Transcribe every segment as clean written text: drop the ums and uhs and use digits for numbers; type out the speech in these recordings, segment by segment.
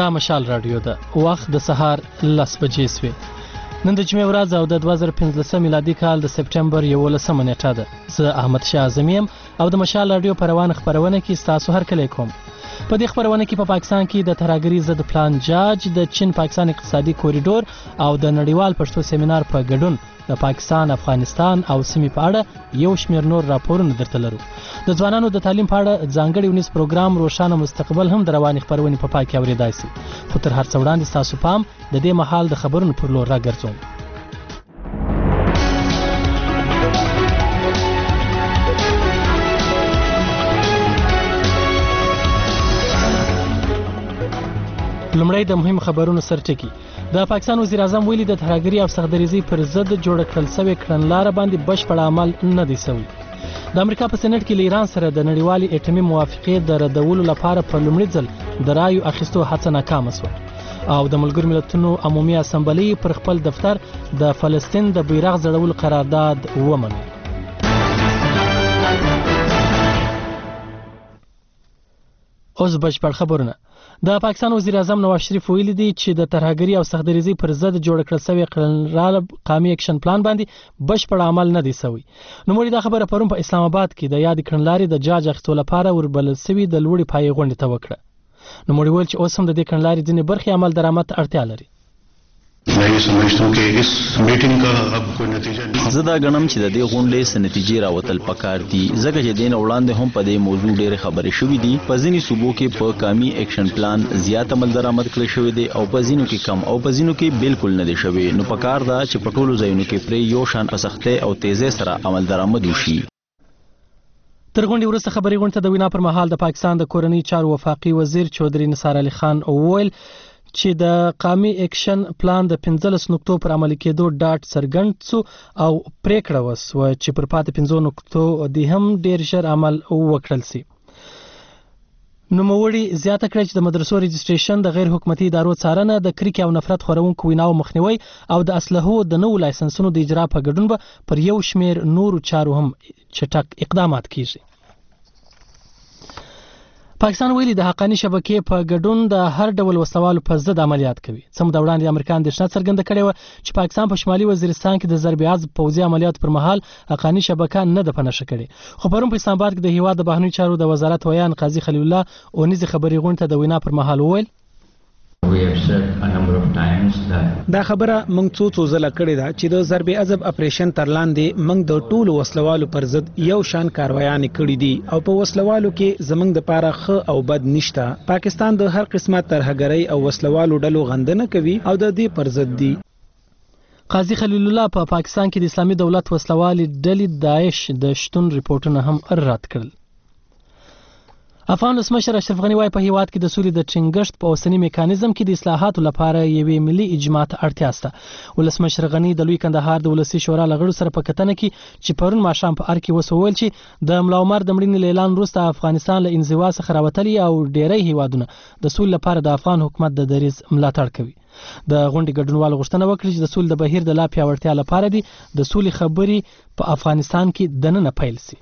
دا مشال رادیو ده. وخت د سهار 10 بجې سوې. نن د جمعې ورځ او د 2015 میلادي کال د سپټمبر 11 نیټه ده. زه احمد شاه اعظمي یم او د مشال رادیو په روانه خبرونه کې ستاسو هرکلی کوم. په دې خبرونه کې په پاکستان کې د ترهګرۍ ضد پلان جاج، د چین پاکستان اقتصادي کوریډور او د نړیوال پښتو سیمینار په ګډون د پاکستان، افغانستان او سیمې په اړه یو شمېر نور راپورونه درته لرو. د ځوانانو د تعلیم په اړه ځانګړی ونیز پروګرام روښانه مستقبل هم د روانې خبرونې په پای کې اورېدای شي. خو تر هر څه وړاندې ستاسو پام د دې مهال د خبرونو پر لور راګرځوم. لومړی د مهم خبرونو سرټکی. د پاکستان وزیر اعظم ویلي د ترهګرۍ او سختدریزۍ پر ضد جوړ کړل شوې کړنلاره باندې بشپړ عمل نه دی شوی. د امریکا په سېنات کې له ایران سره د نړیوالې اټومي موافقې د ردولو لپاره په لومړي ځل د رایو اخیستو هڅه ناکامه شوه او د ملګرو ملتونو عمومي اسامبلې پر خپل دفتر د فلسطین د بیرغ ځړولو قرارداد ومنه. اوس بشپړ خبرونه. د پاکستان وزیر اعظم نواز شریف ویلي دی چې د ترهګرۍ او سختدریزۍ پر ضد جوړ کړل شوی کړنلاره قومي اکشن پلان باندې بشپړ عمل نه دی شوی. نوموړي دا خبره پرون په اسلام آباد کې د یاد کړنلارې د جاج اخیستو لپاره وربلل شوي د لوړې پایې غونډې ته وکړه. نوموړي ویل چې اوس هم د دې کړنلارې ځینې برخې عمل درآمد ته اړتیا لري. मैं ये समझता हूँ कि इस मीटिंग का अब कोई नतीजा नहीं. زه دا غنم چې د دې غونډې څخه نتیجې راوتل پکار دي ځکه چې دین وړاندې هم په دې موضوع ډېرې خبرې شوې دي. په ځینې صوبو کې په قومي اکشن پلان زیات عمل درآمد کړی شوی دی او په ځینو کې کم او په ځینو کې بالکل نه دی شوی. نو پکار دا چې په ټولو ځایونو کې پرې یو شان په سختۍ او تیزۍ سره عمل درآمد وشي. تر غونډې وروسته خبري غونډه د وینا پر مهال د پاکستان د کورنۍ چارو وفاقي وزیر چودري نثار علي خان وویل چې د قومي اکشن پلان د 15 نقطو پر عملي کېدو ډاټ څرګند شو او پریکړه وسوه چې پر پاتې 15 نقطو د هم ډیر ژر عمل وکړل شي. نوموړي زیاته کړه چې د مدرسو رجسټریشن، د غیر حکومتي ادارو څارنه، د کرکې او نفرت خورونکو ویناو مخنیوي او د اسلحو د نوو لایسنسونو د اجرا په ګډون به پر یو شمېر نورو چارو هم چټک اقدامات کیږي. پاکستان ویلي د حقاني شبکې په ګډون د هر ډول وسلوالو پر ضد عملیات کوي. څه موده وړاندې امریکا اندېښنه څرګنده کړې وه چې پاکستان په شمالي وزیرستان کې د ضرب عضب پوځي عملیاتو پر مهال حقاني شبکه نه ده په نښه کړې. خو پرون په اسلام آباد کې د هیواد د بهرنیو چارو د وزارت ویان قاضي خلیل الله اونیزې خبري غونډې ته د وینا پر مهال وویل دا خبره موږ څو ځله کړې ده چې د ضرب عضب اپریشن تر لاندې موږ د ټولو وسلوالو پر ضد یو شان کاروایانې کړې دي او په وسلوالو کې زموږ د پاره ښه او بد نشته. پاکستان د هر قسمه ترهګرۍ او وسلوالو ډلو غندنه کوي او د دې پر ضد دي. قاضي خلیل الله په پاکستان کې د اسلامي دولت وسلوالې ډلې داعش د شتون ریپورتونه هم رد کړل. افغان ولسمشر اشرف غني وايي په هیواد کې د سولې د ټینګښت په اوسنی میکانیزم کې د اصلاحاتو لپاره یوې ملي اجماع ته اړتیا شته. ولسمشر غني د لوی کندهار د ولسي شورا لغړو سره په کتنه کې چې پرون ماښام په ار کې وسوول چې د ملا عمر د مړینې اعلان وروسته افغانستان له انزوا څخه راوتلی او ډیری هیوادونه د سولې لپاره د افغان حکومت د دریځ ملاتړ کوي. د غونډې ګډونوالو غوښتنه وکړه چې د سولې د بهیر د لا پیاوړتیا لپاره د سولې خبرې په افغانستان کې دننه پیل شي.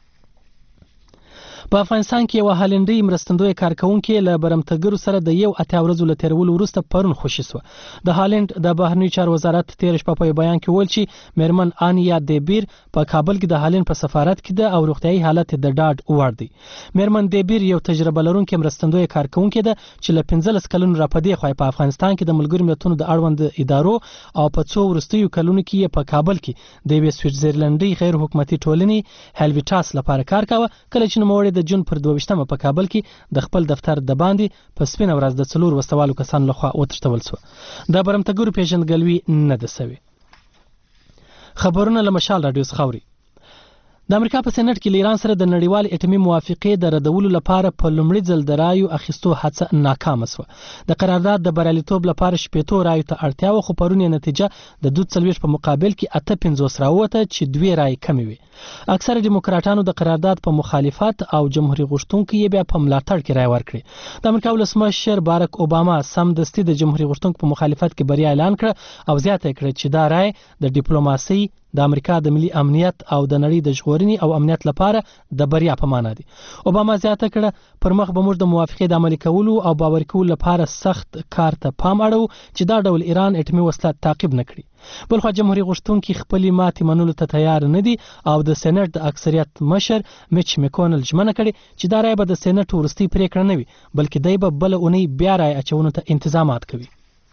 په افغانستان کې یو هالندي مرستندوی کارکونکي له برمتګرو سره د 1 ورځو له تیرولو وروسته پرون خوشي شو. د هالند د بهرنیو چارو وزارت تیر شپه په بیان کې ویل چې میرمن آنیا دیبیر په کابل کې د هالند په سفارت کې ده او روغتیايي حالت د ډاډ وړ دی. میرمن دیبیر یو تجربه لرونکي مرستندوی کارکونکي ده چې له 15 کلونو راپدې خو په افغانستان کې د ملګرو ملتونو د اړوند ادارو او په څو وروستیو کلونو کې په کابل کې د سویټزرلندي غیر حکومتي ټولنې هلویټاس لپاره کار کاوه. کله چې نوموړي د جون پر 22 په کابل کې د خپل دفتر د باندې په سپینه ورځ د 4 وسوالو کسانو لخوا وتښتول شو. د برمتګرو پیژندګلوي نه ده شوې. خبرونه له مشال رادیو څخه اوري. د امریکا په سېنات کې ایران سره د نړیوال اټومي موافقې د ردولو لپاره په لومړي ځل د رایو اخیستو هڅه ناکامه شوه. د قرارداد د بریالیتوب لپاره 15 رایو ته اړتیا و خو پرون یې نتیجه د 42 په مقابل کې 58 راووته چې 2 رای کمې وي. اکثره دیموکراتانو د قرارداد په مخالفت او جمهوریت غوښتونکو یې بیا په ملاتړ کې رای ورکړي. د امریکا ولسمشر بارک اوباما سمدستي د جمهوریت غوښتونکو په مخالفت کې بریا اعلان کړ او زیاته کړه چې دا رای د ډیپلوماسۍ د امریکا د ملي امنیت او د نړۍ د ژغورنې او امنیت لپاره د بریا په معنا دي. اوباما زیاته کړه پر مخ به موږ د موافقې د عملي کولو او باور کولو لپاره سخت کار ته پام اړوو چې دا ډول ایران اټومي وسله تعقیب نه کړي. بلخوا جمهوریت غوښتونکي خپلې ماتې منلو ته تیار نه دي او د سېنات د اکثریت مشر میچ میکونل ژمنه کړې چې دا رایه به د سېنات وروستۍ پریکړه نه وي بلکې دی به بله اونۍ بیا رایه اچونو ته انتظامات کوي.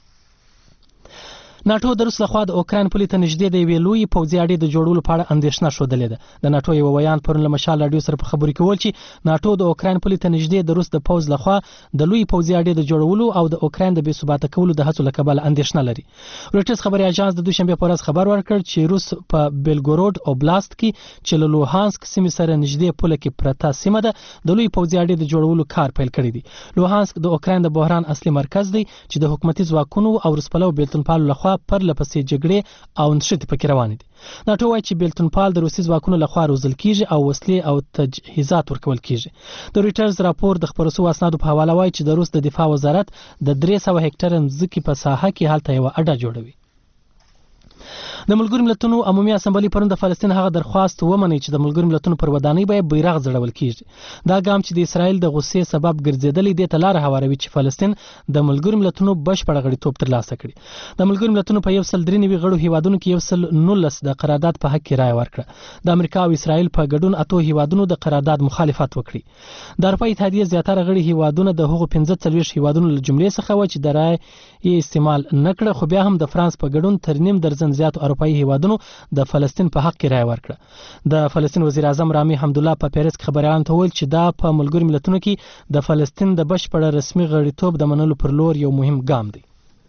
ناټو د روس لخوا د اوکراین پولې ته نږدې د یوې لویې پوځي اډې د جوړولو په اړه اندېښنه ښودلې ده. د ناټو یو ویان پرون له مشال راډیو سره په خبرو کې وویل چې ناټو د اوکراین پولې ته نږدې د روس د پوځ لخوا د لویې پوځي اډې د جوړولو او د اوکراین د بې ثباته کولو د هڅو له کبله اندېښنه لري. رویټرز خبري اژانس د دوشنبه په ورځ خبر ورکړ چې روس په بیلګورود اوبلاست کې چې له لوهانسک سیمې سره نږدې پوله کې پرته سیمه ده د لویې پوځي اډې د جوړولو کار پیل کړی دی. لوهانسک د اوکراین د بحران اصلي مرکز دی چې د حکومتي ځواکونو او روسپلو بیلتونپالو لخوا پرلپسې جګړې او نښتې پکې روانې دي. ناټو وایي چې بیلتونپال د روسي ځواکونو لخوا روزل کیږي او وسلې او تجهیزات ورکول کیږي. د رویټرز راپور د خبرو شویو اسنادو په حواله وایي چې د روس د دفاع وزارت د 300 هکټاره ځمکې په ساحه کې هلته یوه اډه جوړوي. د ملګرو ملتونو عمومي اسمبلی پرون د فلسطین هغه درخواست ومني چې د ملګرو ملتونو پر ودانۍ به بیرغ ځړول کیږي. دا ګام چې د اسرایل د غصې سبب ګرځیدلی دی ته لار هواروي چې فلسطین د ملګرو ملتونو بشپړ غړیتوب ترلاسه کړي. د ملګرو ملتونو په 193 غړو هیوادونو کې 119 د قرارداد په حق کې رائے ورکړه. د امریکا او اسرایل په ګډون 8 هیوادونو د قرارداد مخالفت وکړي. د اروپا اتحادیه زیاتره غړي هیوادونه د هغو 15 هیوادونو له جملې څخه و چې د رائے یې استعمال نکړه خو بیا هم د فرانس په ګډون تر نیم درجن زیات اروپایي هیوادونو د فلسطین په حق کې رائے ورکړه. د فلسطین وزیر اعظم رامي حمدالله په پیرس کې خبريالانو ته وویل چې دا په ملګرو ملتونو کې د فلسطین د بشپړ رسمي غړیتوب د منلو پر لور یو مهم ګام دی.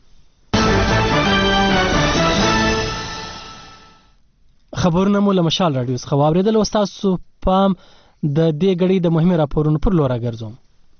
خبرونه مو له مشال راډیو څخه واوریدل او تاسو پام د دې غړي د مهمو راپورونو پر لور راګرځوم.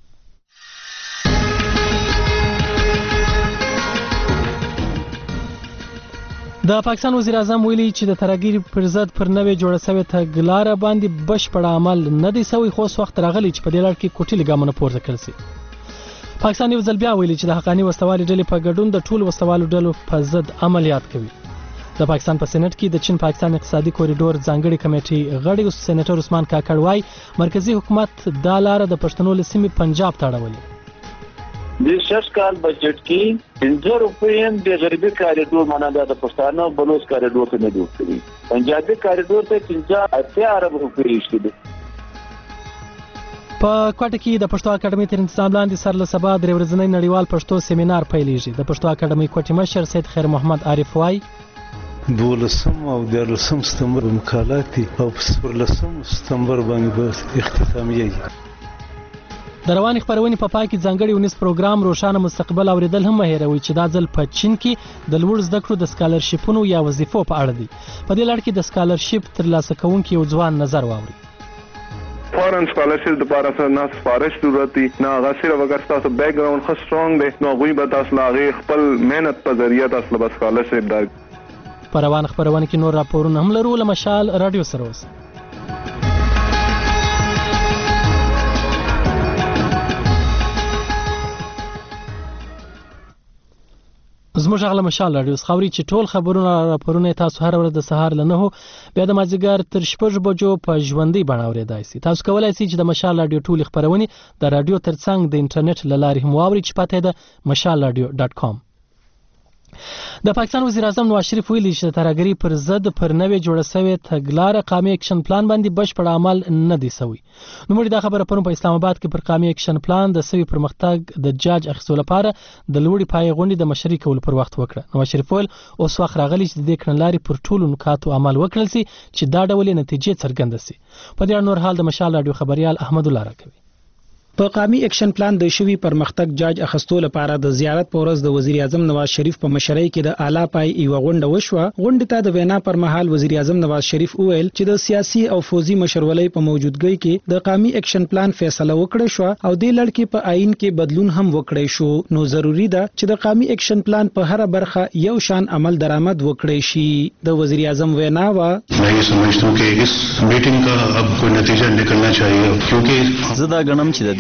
د پاکستان وزیر اعظم ویلي چې د ترهګرۍ پر ضد پر نوې جوړه شوې تګلاره باندې بشپړ عمل نه دی شوی خو وخت راغلی چې په دې لړ کې کوټلي ګامونه پورته کړل شي. پاکستان یو ځل بیا ویلي چې د حقاني وسوالي ډلې په ګډون د ټولو وسوالو ډلو په ضد عملیات کوي. د پاکستان په سېنات کې د چین پاکستان اقتصادي کوریډور ځانګړي کمیټې غړي سېنیټر عثمان کاکړ وايي مرکزی حکومت دا لار د پښتنو له سیمې پنجاب ته اړولې. د شش کال بجټ کې 15 روپیم د غربي کاریډور معنا د پښتانه بلوچ کاریډور ته نه جوړ کړی. پنجابي کاریډور ته 15 ارب روپۍ شته. په کوټه کې د پښتو اکاډمي تر انتظام لاندې سر له سبا د ورځنی نړیوال پښتو سیمینار پیلېږي. د پښتو اکاډمي کوټې مشر سید خیر محمد عارف وايي 12 او 13 سپتمبر مقالات او 14 سپتمبر باندې اختتامیه. د رواني خبرونې په پای کې ځانګړي ونیس پروګرام روښانه مستقبل اوریدل هم هېروي چې دا ځل په چین کې د لوړ زده کړو د سکالرشیپونو یا وظیفو په اړه دی. په دې لړ کې د سکالرشیپ ترلاسه کوونکي یو ځوان نظر واوري. فورن سکالرشپ د پاره سره نه سپارښت ضرورت دي نه هغه سره وګر تاسو بیک ګراوند خو سترونګ دی نو غوي به تاسو لاغه خپل مهنت په ذریعہ تاسو به سکالرشپ در. په روان خبرونه کې نور راپورونه هم لرو. له مشال راډیو سره اوس زموږ غل مشال راډیو خبري چې ټول خبرونه راپورونه تاسو هر ورځ د سهار له 9 بیا د مازیګر تر 6 بجو په ژوندۍ بڼه اورېدای شئ. تاسو کولای شئ چې د مشال راډیو ټول خبرونه د راډیو ترڅنګ د انټرنیټ له لارې هم واورئ چې پته ده mashalradio.com. د پاکستان وزیر اعظم نواز شریف ویلي چې د ترهګرۍ پر ضد پر نوې جوړه شوې تګلاره قومي اکشن پلان باندې بشپړ عمل نه دی شوی. نو موږ دا خبره پرون په اسلام آباد کې پر قومي اکشن پلان د سوي پرمختګ د جاج اخیستلو لپاره د لوړي پای غونډې د مشرۍ کولو پر وخت وکړه. نواز شریف ویل اوس وخت راغلی چې د دې کړنلارې پر ټولو نکاتو عمل وکړل شي چې دا ډول نتیجې څرګنده شي. په دې نور حال د مشال راډیو خبريال احمد الله راکوي. په قومي اکشن پلان د شوی پرمختګ جاج اخستو لپاره د زیارت په ورځ د وزیر اعظم نواز شریف په مشرۍ کې د اعلی پای یو غونډه وشوه. غونډې ته د وینا پر مهال وزیر اعظم نواز شریف وویل چې د سیاسي او فوزي مشرولۍ په موجودګۍ کې د قومي اکشن پلان فیصله وکړه شو او د لړ کې په آئین کې بدلون هم وکړی شو. نو ضروری ده چې د قومي اکشن پلان په هر برخه یو شان عمل درآمد وکړي شي. د وزیر اعظم وینا وا मैं ये समझता हूं कि इस मीटिंग का अब कोई नतीजा निकलना चाहिए क्योंकि زدا غنم چې د دې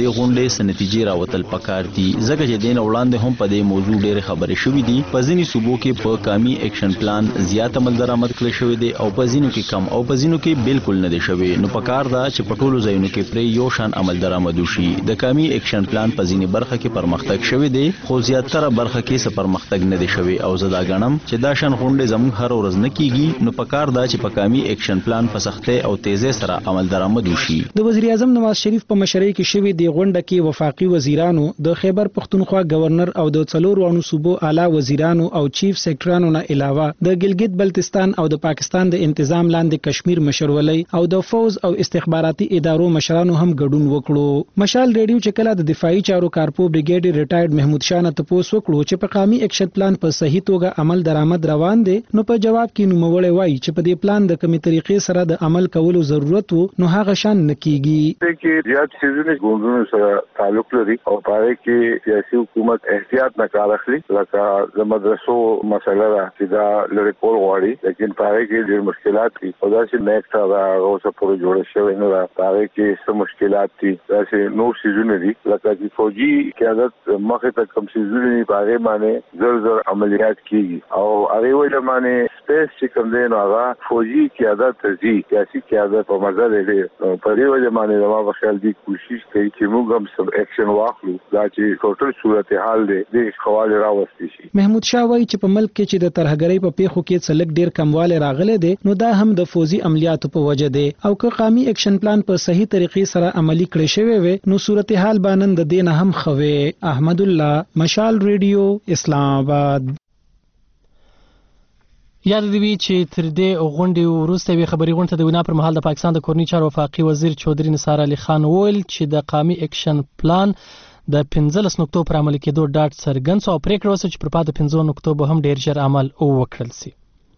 دې غونډې سنتیجې راوتل پکار دي ځکه چې دین وړاندې هم په دې موضوع ډېر خبرې شوې دي په ځینې صوبو کې په کامي اکشن پلان زیات عمل درآمد کړی شوی دی او په ځینو کې کم او په ځینو کې بالکل نه دی شوی نو پکار دا چې په ټولو ځایونو کې پرې یو شان عمل درآمد وشي د کامي اکشن پلان په ځینې برخه کې پرمختګ شوی دی خو زیاتره برخه کې څه پرمختګ نه دی شوی او زه دا ګڼم چې دا شان غونډې زموږ هر ورځ نه کیږي نو پکار دا چې په کامي اکشن پلان په سختۍ او تیزۍ سره عمل درآمد وشي د وزیر اعظم نواز شریف په مشرۍ کې شوی دی غونډه کې وفاقي وزیرانو د خیبر پختونخوا گورنر او د څلورو انو صوبو اعلی وزیرانو او چیف سیکرټرانو نه علاوه د ګلګت بلتستان او د پاکستان د انتظام لاندې کشمیر مشرولۍ او د فوز او استخباراتي ادارو مشرانو هم ګډون وکړو مشال ریډیو چې کله د دفاعي چارو کارپو بریګیډ ریټایرډ محمود شاه نه تاسو وکړو چې په قومي اکشن پلان په صحیح توګه عمل درآمد روان دي نو په جواب کې نوموړی وایي چې په دې پلان د کومې طریقې سره د عمل کولو ضرورت وو نو هغه شان نکېږي چې زیات سیزني ګوندونو سره تعلق لري او پاره کې سیاسي حکومت احتیاط نه کار اخلي لکه د مدرسو مسله ده چې دا لري کول غواړي لیکن پاره کې ډېر مشکلات دي او دا چې نیکسټ هغه اوسه پورې جوړ شوی نه ده پاره کې څه مشکلات دي دا چې نور سیزونه دي لکه چې فوجي قیادت مخه ته کم سیزونه دي پاره باندې زر عملیات کیږي او هغه ویل باندې سپیس چې کوم دی نو هغه فوجي قیادت زی سیاسي قیادت په مزه دی په دې وجه باندې دا په خیال دي کوشش کوي چې موږ هم سب اکشن واخلو دا چې ټوټل صورتحال دی د خواله راوستي شي محمود شاه وایي چې په ملک کې چې د ترهګرۍ په پیښو کې څلک ډیر کمواله راغله دي نو دا هم د فوزي عملیاتو په وجه دی او که قومي اکشن پلان په صحیح طریقې سره عملی کړی شوی وي نو صورتحال باندې د دین هم خوي احمد الله مشال ریډیو اسلام آباد یاد دی چې تر دې غونډې وروسته وی خبري غونډه د وینا پر مهال د پاکستان د کورنی چارو وفاقي وزیر چودري نثار علي خان وویل چې د قومي اکشن پلان د 15 نقطو پر عمل کېدو ډاټ سرګن او پریکړه وسه چې پر پاده 15 نقطو به هم ډیر ژر عمل وکړل شي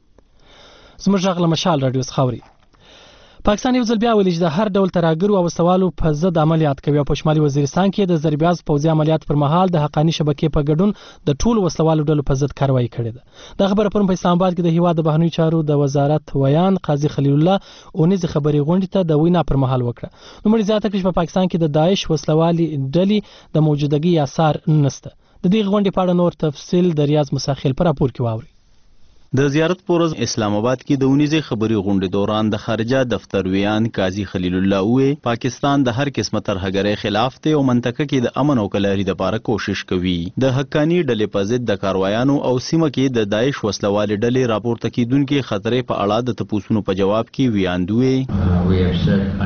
زموږ غږ مشال رادیو خاوري پاکستان یو ځل بیا ویل چې د هر ډول ترهګرو او وسوالو په ضد عملیات کوي او په شمالي وزیرستان کې د ضربیاز پوځي عملیات پر مهال د حقاني شبکې په ګډون د ټولو وسوالو ډلو په ضد کاروایی کړې ده د خبره پرون په اسلام آباد کې د هیواد د بهرنیو چارو د وزارت ویان قاضي خلیل الله اونیز خبري غونډې ته د وینا پر مهال وکړه نو مړي زیاته کړي په پاکستان کې د داعش وسلوالي ډلې د موجودګي آثار نشته د دې غونډې په اړه نور تفصیل د ریاض مساخیل پر راپور کې واوري د زیارت پورز اسلام آباد کې د اونیزه خبري غونډې دوران د خارجه دفتر ویان قاضي خلیل الله وې پاکستان د هر قسمه ترهګرۍ خلاف ته او منطقه کې د امن او کلاري لپاره کوشش کوي د حقانی ډلې په ضد د کاروایانو او سیمه کې د داعش وسلوالې ډلې راپورته کیدونکو خطرې په اړه د تپوسونو په جواب کې ویاندوي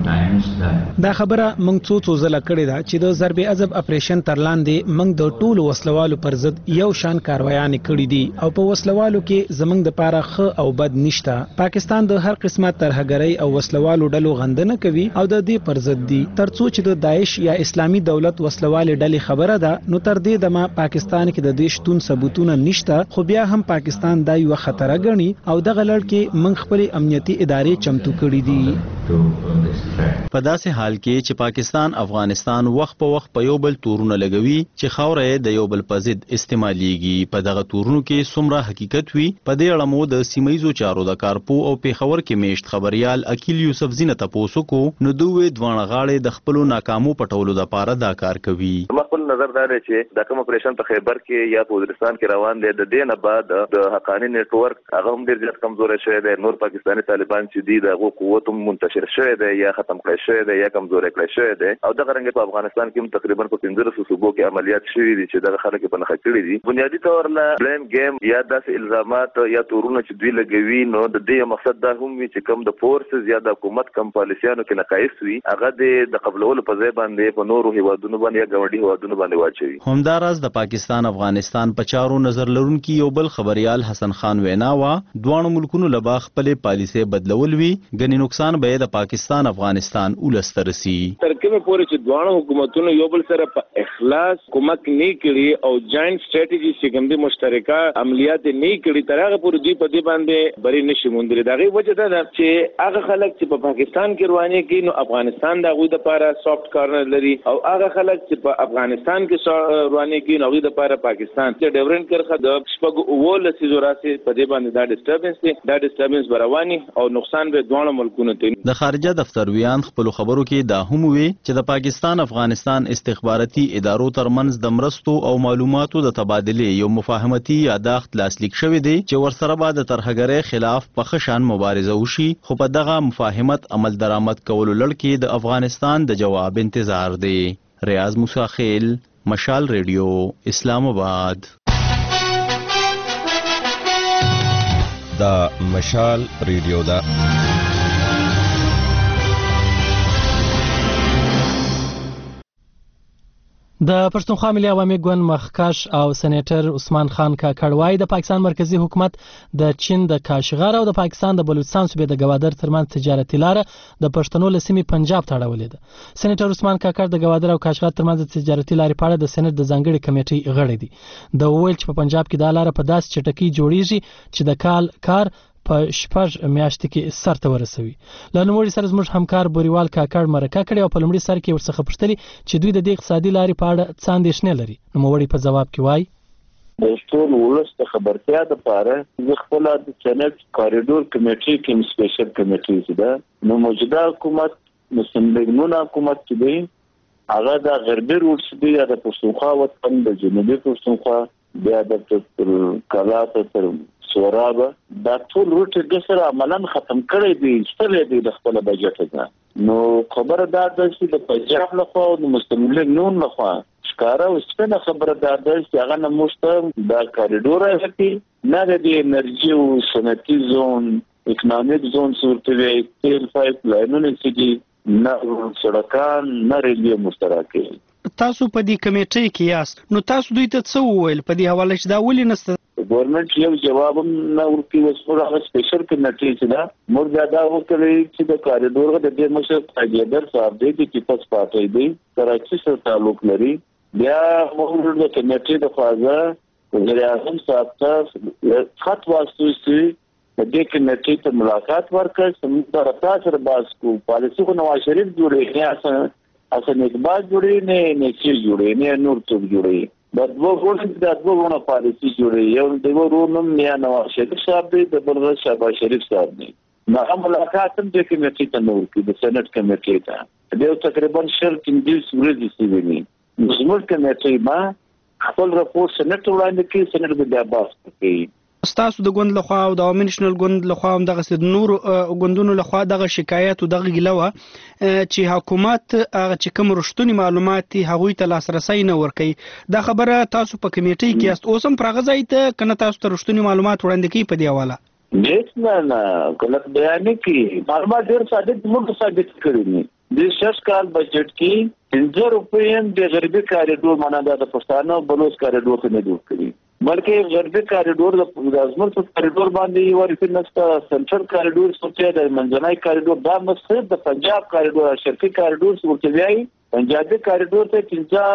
دا خبره موږ څو ځله کړې ده چې د ضرب عذاب اپریشن تر لاندې موږ د ټولو وسلوالو پر ضد یو شان کاروایان کړې دي او په وسلوالو کې زمنګ د پاره خ او بد نشته پاکستان د هر قسمه ترهګرۍ او وسلوالو ډلو غندنه کوي او د دې پر ضد دي ترڅو چې د داعش یا اسلامي دولت وسلوال ډلې خبره ده نو تر دې دمه پاکستان کې د دې شتون ثبوتونه نشته خو بیا هم پاکستان دا یو خطر غني او دغه لړ کې من خپل امنیتي ادارې چمتو کړې دي په داسې حال کې چې پاکستان افغانستان وخت په وخت په یو بل تورونه لګوي چې خاورې د یو بل په ضد استعماليږي په دغه تورونو کې څومره حقیقت وي په دې اړه مو د سیمایزو چارو د کارپو او پیښور کې میشت خبريال اکیل یوسف زینه تاسو کو نو دوی دوه غاړې د خپل ناکامو پټولو لپاره دا کار کوي خپل نظر دا دی چې د کوم اپریشن په خیبر کې یا په وزیرستان کې روان دي د دې نه بعد د حقانی نیټ ورک هغه هم ډیر زیات کمزوري شوی دی نور پاکستاني طالبان چې دي دغه قوت هم منتشر شوی دی یا ختم کړی شوی دی یا کمزوري کړی شوی دی او دغه رنګ په افغانستان کې هم تقریبا په 15 صوبو کې عملیات شوي دي چې دغه خلک په نخښه کړی دي بنیادی تور لا بلیم گیم یا داس الزامات یا تورونه چې دوی لګوي نو د دې مقصد دا هم وي چې کم د فورسز یا د حکومت کم پالیسیانو کې نقایص وي هغه د قبلولو په ځای باندې په نورو هیوادونو باندې یا ګاونډي هیوادونو باندې واچوي همداراز د پاکستان افغانستان په چارو نظر لرونکي یو بل خبريال حسن خان ویناوا دوه ملکونو لبا خپل پالیسي بدلول وی غني نقصان به د پاکستان افغانستان ولسترسي ترکه پورې چې دوه حکومتونو یو بل سره په اخلاص کومک نه کړي او جاینټ سټریټجی چې کوم دي مشترکه عملیات نه کړي ترغه پورې دی په دې باندې بری نشي موندري دغه وجه دا چې هغه خلک چې په پاکستان کې رواني کې نو افغانستان دغه د لپاره سافت کارنر لري او هغه خلک چې په افغانستان افغانستان کې رواني کې نوې د پاره پاکستان چې ډیورنټ کرخه د شپږ وول سيزوراسي په دې باندې دا ډیسټربنس دي دا ډیسټربنس برواني او نقصان به دوه ملکونو ته د خارجه دفتر ویان خپل خبرو کې دا هم وی چې د پاکستان افغانستان استخباراتي ادارو ترمنځ د مرستو او معلوماتو د تبادله یو مفاهمتي یاداښت لاسلیک شوی دی چې ورسره به د ترهګرۍ خلاف په خشان مبارزه وشي خو په دغه مفاهمت عمل درآمد کولو لړ کې د افغانستان د جواب انتظار دی ریاض موسی خیل مشال ریډیو اسلام آباد دا مشال ریډیو دا د پښتونخوا ملي عوامي ګوند مخکښ او سېنیټر عثمان خان کاکړ وايي د پاکستان مرکزی حکومت د چین د کاشغر او د پاکستان د بلوچستان صوبې د گوادر ترمنځ تجارتي لار د پښتنو له سیمې پنجاب ته اړولې ده. سېنیټر عثمان کاکړ د گوادر او کاشغر ترمنځ د تجارتي لارې په اړه د سېنات د ځانګړي کمیټې غړی دي. د ویل چې په پنجاب کې د لار په داس چټکی جوړیږي چې د کار په شپږ میاشتې کې سر ته ورسوي. له نوموړي سره زموږ همکار بوریوال کاکړ مرکه کړې او په لومړي سر کې ورڅخه پوښتلې چې دوی د دې اقتصادي لارې په اړه څه اندېښنې لري. نوموړي په جواب کې وایي د ټول ولس د خبرتیا لپاره د خپل د سېنات کاریډور کمیټې کې سپیشل کمیټې ده نو موجوده حکومت مسلم لیگ نون حکومت چې دی هغه د غربي روټ دی یا د پښتونخوا وطن د جنوبي پښتونخوا بیا د کلات تر سورابه دا ټول روټ د سره عملاً ختم کړی دی ستل دی د خپل بجټ نه نو خبره دا ده چې د پنجاب لخوا او د مسلم لیگ نون لخوا ښکارا او سپینه خبره دا ده چې هغه نه موږ دا کاریډور راځي نه د انرژي او صنعتي زون اکونومیک زون صورتوي تیل پایپ لاینونه چې نه سړکان نه ریلوی مشترکه. تاسو په دې کمیټې کې یاست نو تاسو دوی ته څه وویل په دې حواله چې دا ولې نسته؟ ګورنمنت یو جواب نه ورکړي وسپور هغه سپیشل کمیټې چې دا موږ دا وکړي چې د کاریډور د دې مشر تاجدر صاحب دی چې پس پاتې دی کراچي سره تعلق لري بیا موږ د کمیټې د فازه وزیر اعظم صاحب ته خط واستوي چې د دې کمیټې ته ملاقات ورکړ سمته تاسو باز کو پالیسي کو نواز شریف جوړې نه اسن اقبال جوړې نه چې جوړې نه نور څوک جوړې د دوه پالیسي جوړې یو د ورونم یا نواز شریف صاحب دی د بل شهباز شریف صاحب دی نو ملاقات هم د کمیټې ته نور کې د سېنات کمیټې ته د تقریبا شل کې ورځې سیوی زموږ کمیټې ما خپل راپور سېنات وړاندې کې سېنات د بحث کوي. تاسو د ګوند لخوا او د نېشنل ګوند لخوا هم دغه د نور ګوندونو لخوا دغه شکایت او دغه ګیلوه چې حکومت هغه چې کوم رښتونی معلومات هغوی ته لاسرسي نه ورکوي. دا خبره تاسو په کمیټې کې یاست اوس هم پرغه ځای ته کنه تاسو ته رښتونی معلومات وړاندې کوي په دی حواله نه غلط بیان کوي معلومات ډیر ثابت موږ ثابت کړی نه د شش کال بجټ کې 1000 روپیم د غربي کاریډور معنا د پښتانه بلوچ کاریډور ته نه جوړ کړی بلکې غربي کاریډور د ازمر په کاریډور باندې ورته نستا سنټرل کاریډور څخه د منځنۍ کاریډور دا مخصوص د پنجاب کاریډور شرقي کاریډور څخه ویای پنجابي کاریډور ته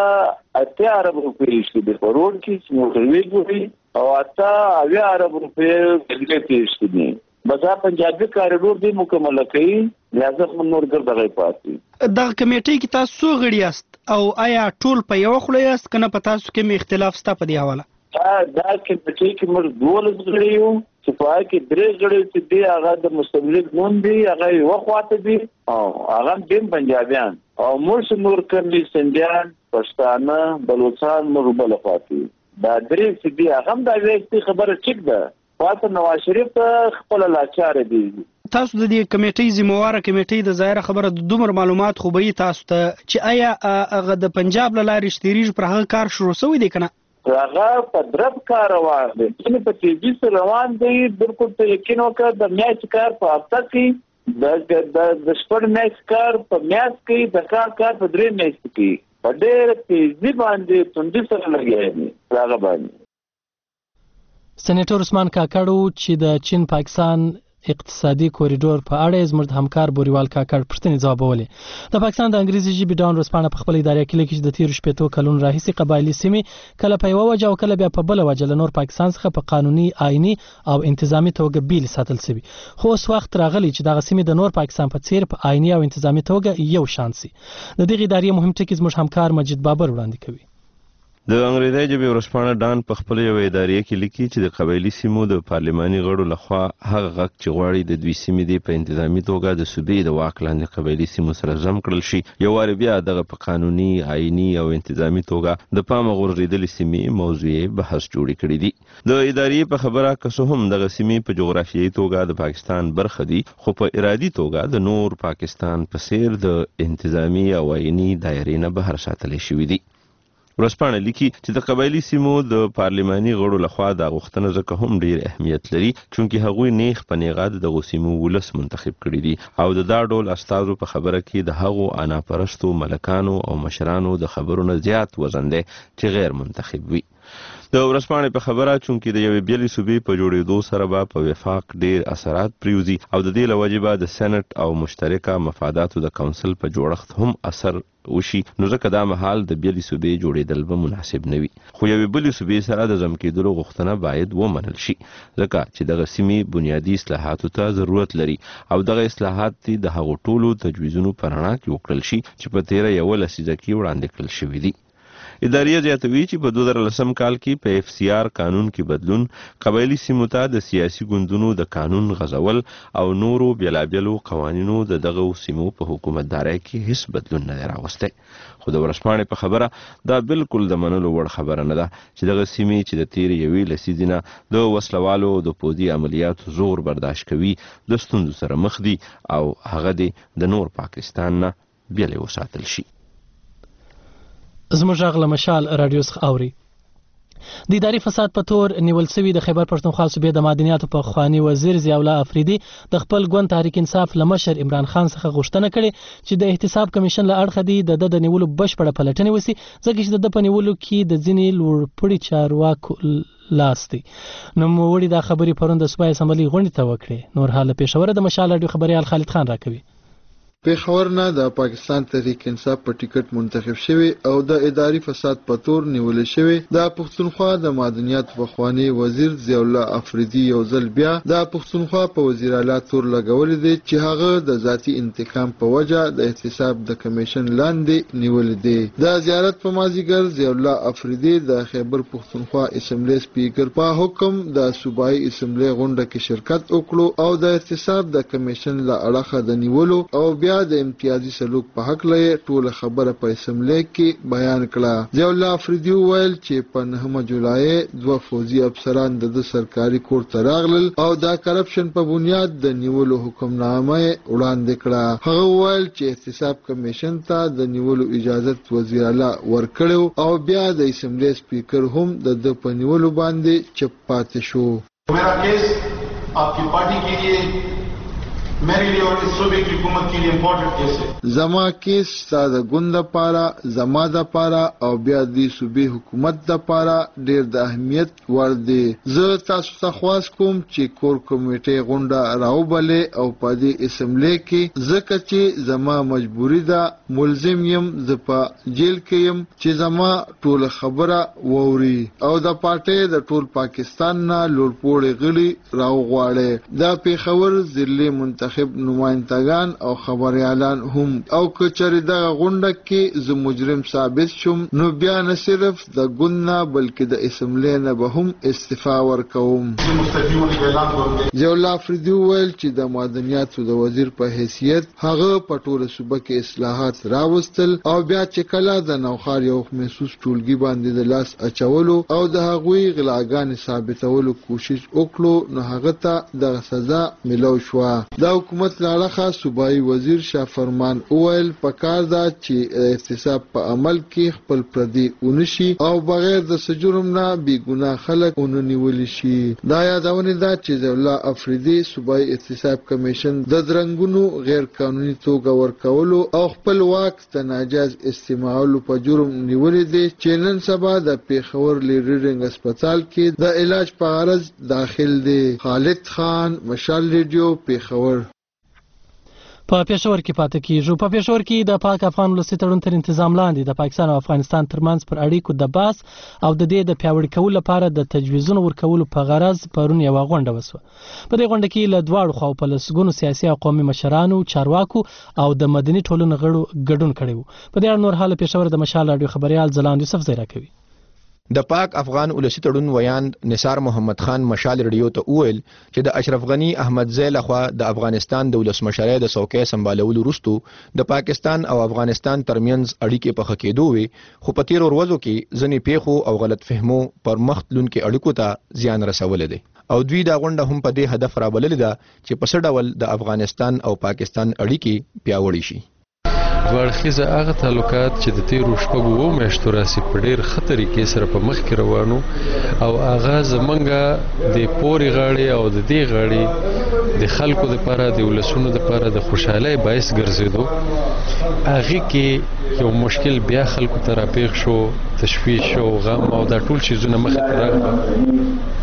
15 ارب روپۍ شي د روډ کې موټروي ګوري او اته 20 ارب روپۍ دلته کې شي بس پنجابي کاریډور دی مکمل کړي لازم نور ګرځي پاتې. د کمیټې کې تاسو غړي یاست او آیا ټول په یو خله یاست کنه په تاسو کې اختلاف شته په دی حواله؟ دا کمیټې کې موږ دوه غړي یو چې په کې درې غړي چې دی هغه د مستقل نون دی هغه یو خواته دی او هغه دیم پنجابیان او موږ نور کړي سندیان پښتانه بلوچستان نور بل خواته دا درې چې دی هغه دا وایي خبره ټیک ده فاطمه نواز شریف خپل لاچار دي. تاسو د دې کمیټې ذمہواره کمیټې د ظاهر خبره د دومره معلومات خو به تاسو ته چې آیا هغه د پنجاب لارې شتریج پر هغه کار شروع شوی دی کنه؟ هغه په درب کار روان دی چې په تیزی سره روان دی بالکل ته یقین وکړه د میاش کار په هفته کې د شپږ میاش کار په میاش کې د کار په درې میاش کې په ډېر تیزی باندې توندي سره لګیږي هغه باندې. سېنیټر عثمان کاکړ چې د چین پاکستان اقتصادي کوریډور په اړه زموږ همکار بوریوال کاکړ پښتني ځوابولې. د پاکستان د انګریزي ژبې ډاون ورسپانه په خپل ادارې کې لیکي چې د تیر شپږ کلونو راهیسې قبایلی سیمې کله په یو وجه او کله بیا په بل وجه له نور پاکستان څخه په قانوني آئینی او انتظامی توګه بیل ساتل شوی خو اوس وخت راغلی چې دغه سیمې د نور پاکستان په څیر په آئینی او انتظامی توګه یو شان شي. د دې ادارې مهم ټکی زموږ همکار مجید بابر وړاندې کوي. د انګریزي ژبې ورځپاڼه ډان په خپل یو ادارې کې لیکي چې د قبایلي سیمو د پارلماني غړو لخوا هغه غږ چې غواړي د دوی سیمې دی په انتظامی توګه د صوبې د واک لاندې قبایلي سیمو سره ضم کړل شي یو وار بیا دغه په قانوني آئینی او انتظامی توګه د پامه غورځېدلې سیمې موضوع بحث جوړ کړی دی د ادارې په خبره که څه هم دغه سیمې په جغرافیایي توګه د پاکستان برخه دي خو په ارادي توګه د نور پاکستان په څیر د انتظامی او آئینی دایرې نه بهر ساتل شوی دي ورځپاڼه لیکي چې د قبایلي سیمو د پارلماني غړو لخوا د غوښتنه ځکه هم ډیر اهمیت لري چونکې هغوی نیغ په نیغه د سیمو ولس منتخب کړي دي او د دا ډول استازو په خبره کې د هغو انا پرستو ملکانو او مشرانو د خبرو نه زیات وزن دی چې غیر منتخب وي د ورځپاڼې په خبره چونکې د یوې بېلې صوبې په جوړېدو سره به په وفاق ډیر اثرات پریوزي او د دې له وجې به د سېنټ او مشترکه مفاداتو د کونسل په جوړښت هم اثر وشي نو ځکه دا مهال د بېلې صوبې جوړېدل به مناسب نه وي خو یوې بلې صوبې سره د ضم کېدلو غوښتنه باید ومنل شي ځکه چې دغه سیمې بنیادي اصلاحاتو ته ضرورت لري او دغه اصلاحات د هغو ټولو تجویزونو په رڼا کې وکړل شي چې په تیره یوه لسیزه کې وړاندې کړل شوي دي ادارې زیاتوي چې په 2010 کال کې په اف سی آر قانون کې بدلون قبایلي سیمو ته د سیاسي ګوندونو د قانون غځول او نورو بیلابیلو قوانینو د دغه سیمو په حکومتدارۍ کې هیڅ بدلون نه راوستی خو د ورځپاڼې په خبره دا بالکل د منلو وړ خبره نه ده چې دغه سیمې چې د تیرې یوې لسیزې نه د وسلوالو د پوځي عملیاتو زور برداشت کوي د ستونزو سره مخ دي او هغه د نور پاکستان نه بیلې وساتل شي زموږ غږ له مشال رادیو څخه اوري د اداري فساد په تور نیول شوی د خیبر پښتونخوا صوبې د معدنیاتو په خواني وزیر ضیاء الله افریدي د خپل ګوند تحریک انصاف له مشر عمران خان څخه غوښتنه کړې چې د احتساب کمیشن له اړخه دی د نیولو بشپړه پلټنه وسی ځکه چې د پنیولو کې د ځینې لوړپوړي چارواکو لاس دی نو موړي دا خبري پروند د صوبای اسمبلی غونډه ته وکړي نور حال پېښور د مشال رادیو خبريال خالد خان راکوي پیښور نه د پاکستان تحریک انصاف په ټیکټ منتخب شوی او د اداري فساد په تور نیول شوی د پښتونخوا د معدنیاتو په خواني وزیر ضیاء الله افریدي یو ځل بیا د پښتونخوا په وزیر اعلی تور لګول دي چې هغه د ذاتی انتقام په وجه د احتساب د کمیشن لاندې نیول دي د زیارت په مازیګر ضیاء الله افریدي د خیبر پښتونخوا اسمبلی سپیکر په حکم د صوبایي اسمبلی غونډه کې شرکت وکړو او د احتساب د کمیشن له اړخه د نیولو او بیا د امتیازي سلوک په حق لې ټول خبره په اسمبلی کې بیان کړه ضیاء الله افریدي ویل چې په 9 جولای 2 فوجي افسران د سرکاري کور ته راغلل او دا کرپشن په بنیاد د نیولو حکمنامه وړاندې کړه هغه ویل چې احتساب کمیشن ته د نیولو اجازه وزیر اعلی ورکړو او بیا د اسمبلی سپیکر هم د پنیولو باندې چپ پاتې شو मेरा केस आपकी पार्टी के लिए मेरे लिए और इस सूबे की हुकूमत के लिए इम्पोर्टेंट केस है زما کیس ساده ګوند لپاره زما د پاره او بیا د صوبې حکومت د پاره ډیر د اهمیت ور دي زه تاسو ته خواست کوم چې کور کمیټه غونډه راوبلې او په دې اسمبلی کې ځکه چې زما مجبوری ده ملزم يم ز په جیل کې يم چې زما ټول خبره ووري او د پارټي د ټول پاکستان نه لوړپوړې غړي راوغواړي دا پیښور ضلع منتخب نمائندگان او خبريالان هم او کچری دغه غونډه کې ز مجرم ثابت شوم نو بیا نه صرف د ګوند بلکې د اسمبلی نه به هم استعفا ورکوم ضیاء الله افریدي ویل چې د معدنیاتو د وزیر په حیثیت هغه په ټوله صوبه کې اصلاحات راوستل او بیا چې کله د نوخار یو محسوس ټولګي باندې د لاس اچولو او د هغوی غلاګانې ثابتولو کوشش وکړو نو هغه ته د سزا ملو شو د حکومت لاړه صوبایي وزیر شاه فرمان اویل پکار دا چې احتساب په عمل کې خپل پردي اونشي او بغیر د سجرم نه بی ګناه خلک اوننیول شي دا یادونه ده چې ضیاء الله افریدي صوبایي احتساب کمیشن د درنګونو غیر قانوني توګه ورکولو او خپل واک ته ناجایز استعمالولو په جرم نیولې دي چې نن سبا د پیښور لیډرینګ هسپتال کې د علاج په غرض داخل دي خالد خان مشال ریډیو پیښور په پېښور کې پاتې کیږو په پېښور کې د پاک افغان ولسي تړون تر انتظام لاندې د پاکستان او افغانستان ترمنځ پر اړیکو د باس او د دې د پیاوړي کولو لپاره د تجویزونو ورکولو په غرض پرون یو غونډه وسوه په دې غونډه کې له دواړو خواو په لسګونو سیاسي او قومي مشرانو چارواکو او د مدني ټولنو غړو ګډون کړي وو په دې اړه نور حال پېښور د مشال رادیو خبريال ځلاند یوسف زیرا کوي د پاک افغان ولسی تړون ویاند نثار محمد خان مشال ریډیو ته وویل چې د اشرف غنی احمد زی لخوا د افغانستان د ولسمشرۍ د څوکۍ سمبالولو وروسته د پاکستان او افغانستان ترمنځ اړیکې په ښه کېدو وي، خو په تیرو ورځو کې ځینې پیښو او غلط فهمو پر مخ تلونکو اړیکو ته زیان رسولی دی او دوی دا غونډه هم په دې هدف رابللې ده چې په څه ډول د افغانستان او پاکستان اړیکې پیاوړې شي. دواړخیزه هغه تعلقات چې د تیرو شپږو اوو میاشتو راسې په ډېر ښه طریقې سره په مخ کې روانو او هغه زمونږ د پورې غاړې او د دې غاړې د خلکو دپاره د ولسونو دپاره د خوشحالۍ باعث ګرځېدو. هغې کې یو مشکل بیا خلکو ته راپېښ شو، تشویش شو، غم او دا ټول چیزونه مخې ته راغله.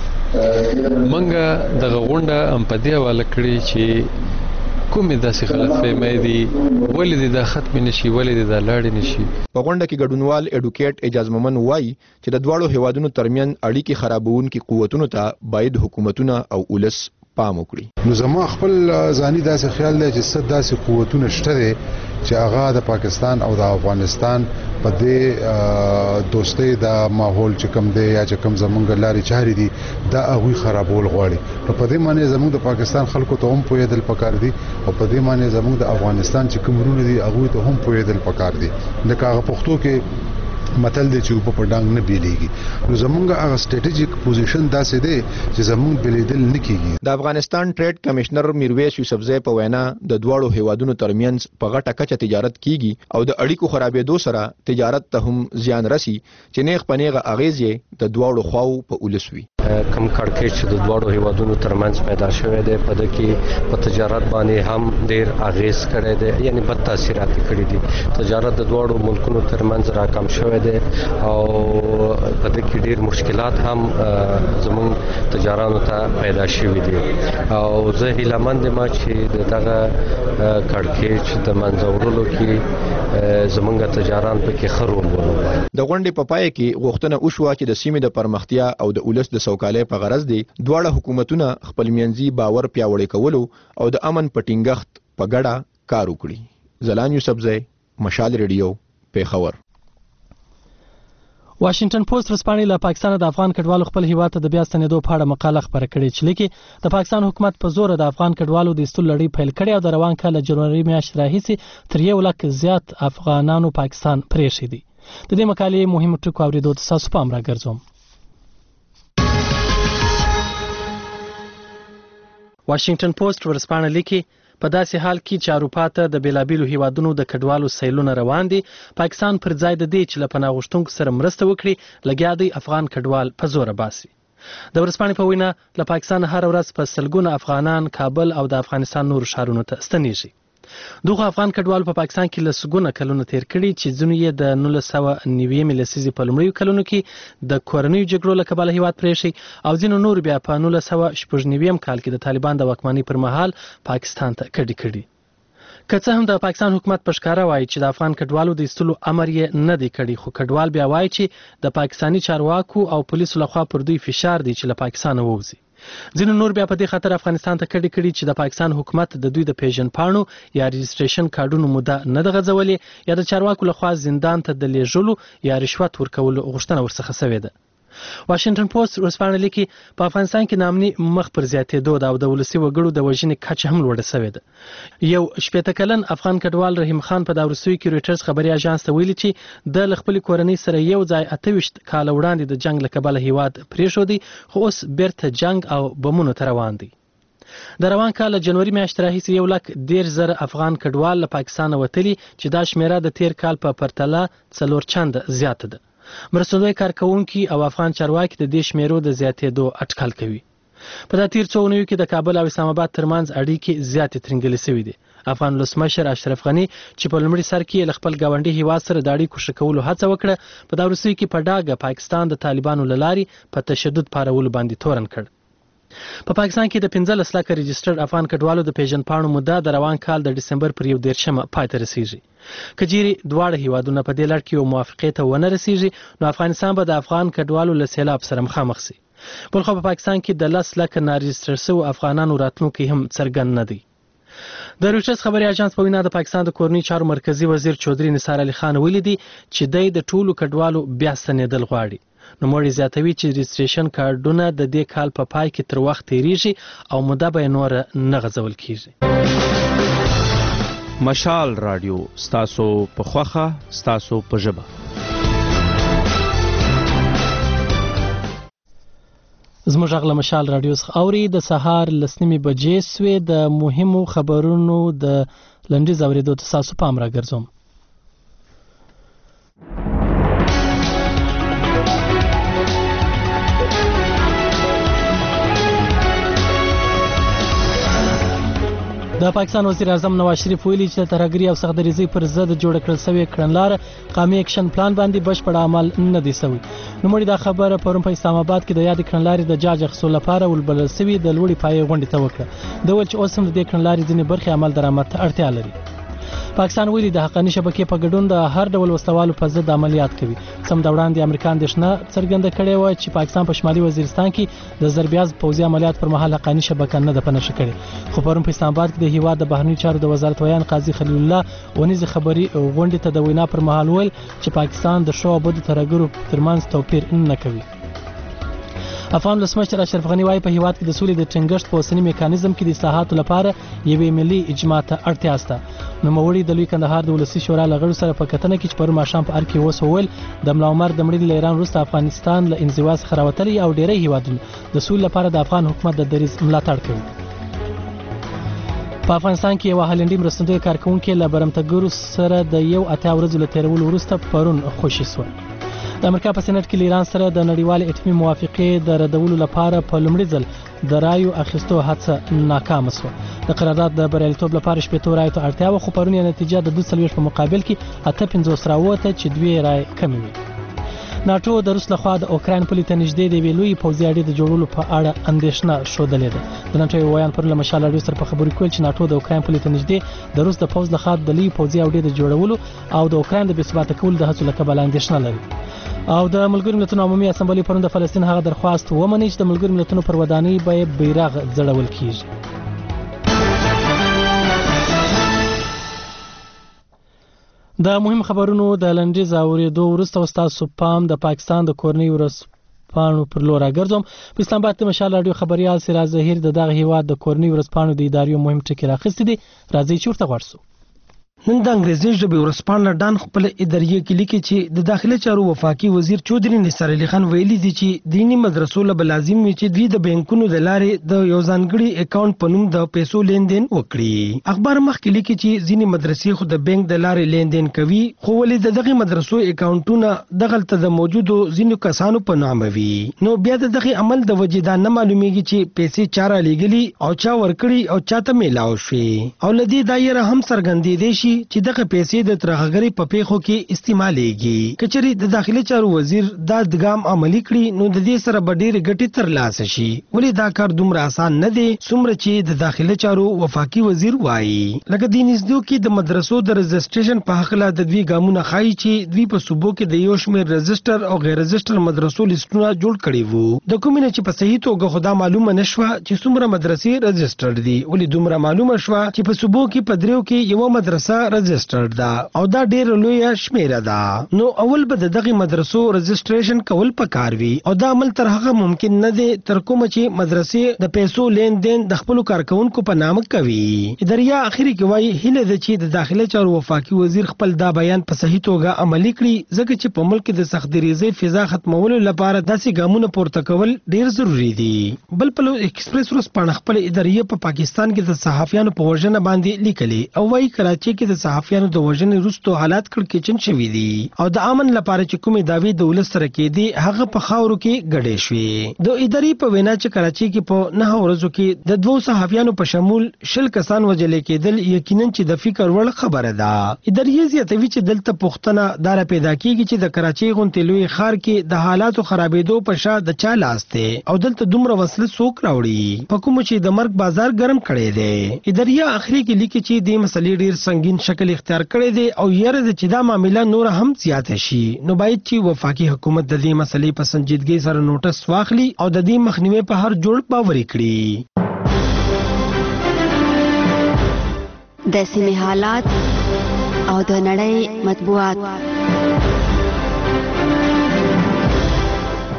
منګه دغه غونډه هم په دې حواله کړې چې کومې داسې غلطفهمۍ دي، ولې دې دا ختم نشي، ولې دې دا لاړې نشي. په غونډه کې ګډونوال ایډوکیټ اعجاز مومن وایي چې د دواړو هیوادونو ترمنځ اړیکې خرابونکي قوتونو ته باید حکومتونه او ولس پام وکړي. نو زما خپل ځاني داسې خیال دی چې څه داسې قوتونه شته دي چې هغه د پاکستان او د افغانستان په دې دوستۍ د ماحول چې کوم دی یا چې کوم زمونږ لارې چارې دي دا هغوی خرابول غواړي. نو په دې معنی زمونږ د پاکستان خلکو ته هم پوهېدل پکار دي او په دې معنی زمونږ د افغانستان چې کوم ورونه دي هغوی ته هم پوهېدل پکار دي. لکه هغه پښتو کې متل دی چې په پډانګ نه بیلیږي. نو زمونږ هغه سټریټیجیک پوزیشن داسې دی چې زمونږ بیلیدل نه کیږي. د افغانستان ټریډ کمشنر میرویس یوسفزی په وینا د دواړو هیوادونو ترمنځ په غټه کچه تجارت کیږي او د اړیکو خرابېدو سره تجارت ته هم زیان رسی چې نیغ په نیغه اغیز یې د دواړو خواو په ولس وي. کم کړکېچ چې د دواړو هیوادونو ترمنځ پیدا شوی دی په دې کې په تجارت باندې هم ډیر اغیز کړی دی، یعنی بد تاثیرات کړي دي. تجارت د دواړو ملکونو ترمنځ راکم شوی دی او په دې کې ډیر مشکلات هم زموږ تجارانو ته پیدا شوي دي او زه هیلهمند یم چې دغه کړکېچ د منځه وړلو کې زموږ تجاران پکې ښه رول ولوبوي. د غونډې په پای کې غوښتنه وشوه چې د سیمې د پرمختیا او د ولس د سوکالۍ په غرض دي دواړه حکومتونه خپل منځي باور پیاوړی کولو او د امن په ټینګښت په ګډه کار وکړي. زلان یوسفزی، مشال ریډیو، پیښور. واشنگټن پوسټ ورځپاڼې له پاکستان د افغان کډوالو خپل هیواد ته د بیا ستنېدو په اړه مقاله خپره کړې چې لیکي د پاکستان حکومت په زور د افغان کډوالو د ایستلو لړۍ پیل کړې او د روان کال جنوري میاشتې راهیسې تر 1 لک زیات افغانانو پاکستان پرېښی دي. د دې مقالې مهم ټکو اورېدو ته تاسو پام راګرځوم. واشنگټن پوسټ ورځپاڼه لیکي په داسې حال کې چې اروپا ته د بیلابیلو هیوادونو د کډوالو سیلونه روان دي، پاکستان پر ځای د دې چې له پناه غوښتونکو سره مرسته وکړي لګیا دی افغان کډوال په زوره باسي. د ورځپاڼې په وینا له پاکستان هر ورځ په سلګونه افغانان کابل او د افغانستان نورو ښارونو ته ستنېږي. دغه افغان کډوال په پاکستان کې لسګونه کلونه تیر کړي چې ځینې یې د 1990 لسیزې په لومړیو کلونو کې د کورنیو جګړو له کبله هیواد پرېښی او ځینو نور بیا په 1996 کال کې د طالبان د واکمنۍ پر مهال پاکستان ته کډې کړي. که څه هم د پاکستان حکومت په ښکاره وایي چې د افغان کډوالو د ایستلو امر یې نه دی کړی، خو کډوال بیا وایي چې د پاکستاني چارواکو او پولیسو لخوا پر دوی فشار دی چې له پاکستانه ووځي. ځینو نور بیا په دې خاطر افغانستان ته کډې کړي چې د پاکستان حکومت د دوی د پیژن پاڼو یا رجسټریشن کارډونو موده نه ده غځولې یا د چارواکو لخوا زندان ته د لیږلو یا رشوت ورکولو غوښتنه ورڅخه شوې ده. واشنگټن پوسټ ورځپاڼه لیکي په افغانستان کې ناامني مخ پر زیاتېدو ده او د ولسي وګړو د وژنې کچه هم لوړه شوې ده. یو 80 کلن افغان کډوال رحیم خان په دا وروستیو کې رویټرز خبري اژانس ته ویلي چې د خپل کورنۍ سره یو ځای 28 کال وړاندې د جنگ له کبله هیواد پرېښودی، خو اوس بیرته جنگ او بمونو ته روان دی. د روان کال جنوري میاشتې راهیسې 1,10,000 افغان کډوال له پاکستان وتلي چې دا شمیره د تیر کال په پرتله 4 چنده زیاته ده. مرستندوی کارکونکي او افغان چارواکي د دې شمیرو د زیاتېدو اټکل کوي. په دا تیر څو اونیو کې د کابل او اسلام آباد ترمنځ اړیکې زیاتې ترنګلې شوې دي. افغان ولسمشر اشرف غني چې په لومړي سر کې خپل ګاونډي هیواد سره د اړیکو ښه کولو هڅه وکړه، په دا وروستیو کې په ډاګه پاکستان د طالبانو له لارې په تشدد پارولو باندې تورن کړ. په پاکستان کې د 15 لک رجسټرډ افغان کډوالو د پیژن پاڼو موده د روان کال د ډسمبر پر 1 پای ته رسیږي. کجيري دواړه هیوادونه په دې لړ کې یو موافقه ته ونه رسیږي، نو افغانستان به د افغان کډوالو له سیلاب سره مخامخ شي. بلخو په پاکستان کې د 10 لک نارجسټر شوو افغانانو راتلونکي هم څرګند نه دی. د رویټرز خبري اژانس په وینا د پاکستان د کورنۍ چارو مرکزی وزیر چودري نثار علي خان ویلي دی چې د ټولو کډوالو بیا ستنېدل غواړي. نوموړي زیاتوي چې رجسټریشن کارډونه د دې کال په پای کې تر وخت تیریږي او موده به نور نه غځول کیږي. مشال رادیو ستاسو په خوخه ستاسو په ژبه. زموږ غږ له مشال رادیو څخه اوري. د سهار 9:30 سوې د مهمو خبرونو د لنډیز اورېدو ته تاسو پام راګرځوم. د پاکستان وزیر اعظم نواز شریف ویلي چې د ترهګرۍ او سختدریزۍ پر ضد جوړ کړل شوی کړنلاره قومي اکشن پلان باندې بشپړ عمل نه دی شوی. نوموړي دا خبره پرون په اسلام آباد کې د یاد کړنلارې د جاج اخیستلو لپاره ولبلل شوی د لوړې پایې غونډې ته وکړه. د ویل چې اوس هم د دې کړنلارې ځینې برخې عمل درآمد ته اړتیا لري. پاکستان ویلي د حقاني شبکې په ګډون د هر ډول وسلوالو په ضد عملیات کوي. سم د وړاندې امریکا اندېښنه څرګنده کړې وه چې پاکستان په شمالي وزیرستان کې د ضربیاز پوځي عملیات پر مهال حقاني شبکه نه ده په نښه کړې. خو پرون په اسلام آباد کې د هیواد د بهرنیو چارو د وزارت ویان قاضي خلیل الله ونیزې خبري غونډې ته د وینا پر مهال ویل چې پاکستان د ښو او بدو ترهګرو ترمنځ توپیر نه کوي. افغان ولسمشر اشرف غني وايي په هیواد کې د سولې د ټینګښت په اوسني میکانیزم کې د اصلاحاتو لپاره یوې ملي اجماع ته اړتیا شته. نوموړي د لوی کندهار د ولسي شورا له غړو سره په کتنه کې چې پرون ماښام په ارګ کې وسوول د ملا عمر د مړینې له ایران وروسته افغانستان له انزوا څخه راوتلی او ډیری هیوادونه د سولې لپاره د افغان حکومت د دریځ ملاتړ کوي. په افغانستان کې یو هالندي مرستندوی کارکونکي له برمتګرو سره د 1 ورځو له تیرولو وروسته پرون خوشي شو. د امریکا په سېنات کې ایران سره د نړیوال اټومي موافقې د ردولو لپاره په لومړي ځل د رایو اخیستو هڅه ناکامه شوه. د قرارداد د بریالیتوب لپاره 80 رایو ته اړتیا وه، خو پرون یې نتیجه د 240 په مقابل کې 58 راووته چې 2 رای کمې وې. ناټو د روس لخوا د اوکراین پولې ته نږدې د یوې لویې پوځي اډې د جوړولو په اړه اندېښنه ښودلې ده. د ناټو یو ویان پرون له مشال راډیو سره په خبرو کې ویل چې ناټو د اوکراین پولې ته نږدې د روس د پوځ لخوا د لویې پوځي اډې د جوړولو او د اوکراین د بې ثباته کولو د هڅو له کبله اندېښنه لري. او د ملګرو ملتونو عمومي اسامبلې پرون د فلسطین هغه درخواست ومني چې د ملګرو ملتونو پر ودانۍ به بیرغ ځړول کیږي. د مهم خبرونو د لنډیز اورېدو وروسته ستاسو پام د پاکستان د کورنۍ ورځپاڼو پر لور راګرځوم. په اسلام آباد کې مشال راډیو خبريال سراج ظهیر د دغه هیواد د کورنۍ ورځپاڼو د ادارې مهم ټکي راخستې دي. راځي چې ورته غوړ شو. نن د انګریزي ژبې ورځپاڼه ډان خپل ادارې کې لیکي چې د داخلي چارو وفاقي وزیر چودري نثار علي خان ویلي دي چې دینی مدرسو له لازم وي چې دوی د بانکونو د لارې د یو ځانګړي اکاونټ په نوم د پیسو لیندین وکړي. اخبار مخکې لیکي چې ځینې مدرسې خو د بانک د لارې لیندین کوي، خو ولې دغه مدرسو اکاونټونه دغلته د موجودو ځینو کسانو په نامه وي. نو بیا دغه عمل د وجې دا نه معلومیږي چې پیسې چاره لګلي او چا ورکړي او چاته میلاو شي. او لدی دایره هم څرګندېدې شي چې دغه پیسې د ترهګرۍ په پیښو کې استعمالېږي. کچري د داخلي چارو وزیر دا دګام عملی کړي نو د دې سره به ډېرې ګټې ترلاسه شي. ولې دا کار دومره آسان نه دی څومره چې د داخلي چارو وفاقي وزیر وایي. لکه د نږدې کې د مدرسو د رجسټریشن په حق له د دوی ګامونه ښایي چې دوی په صوبو کې د یو شمېر رجسټر او غیر رجسټر مدرسو لیستونه جوړ کړي وو. د کومې چې په صحیح توګه خدا معلومه نشوه چې څومره مدرسې رجسټر دي، ولې دومره معلومه شوه چې په صوبو کې په دریو کې یو مدرسه رجسټر ده او دا ډېر لوی شمیره ده. نو اول به دغه مدرسو رجسټریشن کول پکار وي او دا عمل تر هغه ممکن نه دی تر کومه چې مدرسې د پیسو لین دین د خپل کارکونکو په نامه کوي. اداریا اخیری کې وایي هله د چې د داخله چارو وفاقي وزیر خپل دا بیان په صحیح توګه عملی کړي ځکه چې په ملک د سختدریزۍ فضا ختمولو لپاره داسې ګامونه پورته کول ډېر ضروری دي. بل په ایکسپریس ورځپاڼه خپل ادارې په پاکستان کې د صحافیانو په وژنه باندې لیکلي او وایي کراچي کې د صحافیانو د وژنې وروسته حالات کړکېچن شوي دي او د امن لپاره چې کومې دعوی د ولس سره کېدي هغه په خاورو کې ګډې شوې. د ادارې په وینا چې کراچي کې په 9 ورځو کې د 2 صحافیانو په شمول 10 کسان وژل کېدل یقینا چې د فکر وړ خبره ده. ادارې زیاتوي چې دلته پښتنه دار پیدا کیږي چې د کراچي غونډې لوی ښار کې د حالاتو خرابېدو په شا د چا لاس دی او دلته دومره وسله څوک راوړي په کوم چې د مرګ بازار ګرم کړي دی. ادارې اخري کې لیکي چې د مسلې ډیر سنگین شکل اختیار کړي دی او یره چې دا معاملې نور هم زیات شي نو باید چې وفاقي حکومت د دې مسلې په سنجیدګۍ سره نوټس واخلي او د دې مخنیوي په هر جوړ باور کړي. د سیمې حالات او د نړۍ مطبوعات.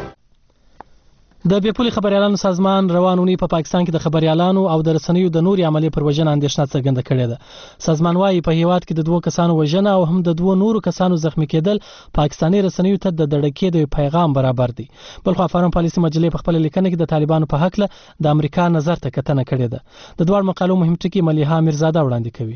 د بیپولي خبريالانو سازمان روان اونۍ په پاکستان کې د خبريالانو او د رسنیو د نوري عملیې پر وژنه اندېښنه څرګنده کړې ده. سازمان وايي په هیواد کې د 2 کسانو وژنه او هم د 2 نورو کسانو زخمی کېدل پاکستاني رسنیو ته د دړکې د پیغام برابر دي. بلخو فارم پالیسي مجلې په خپل لیکنه کې د طالبانو په حق له د امریکا نظر ته کتنه کړې ده. د دوه مقالو مهم ټکي مليحه میرزاده وړاندې کوي.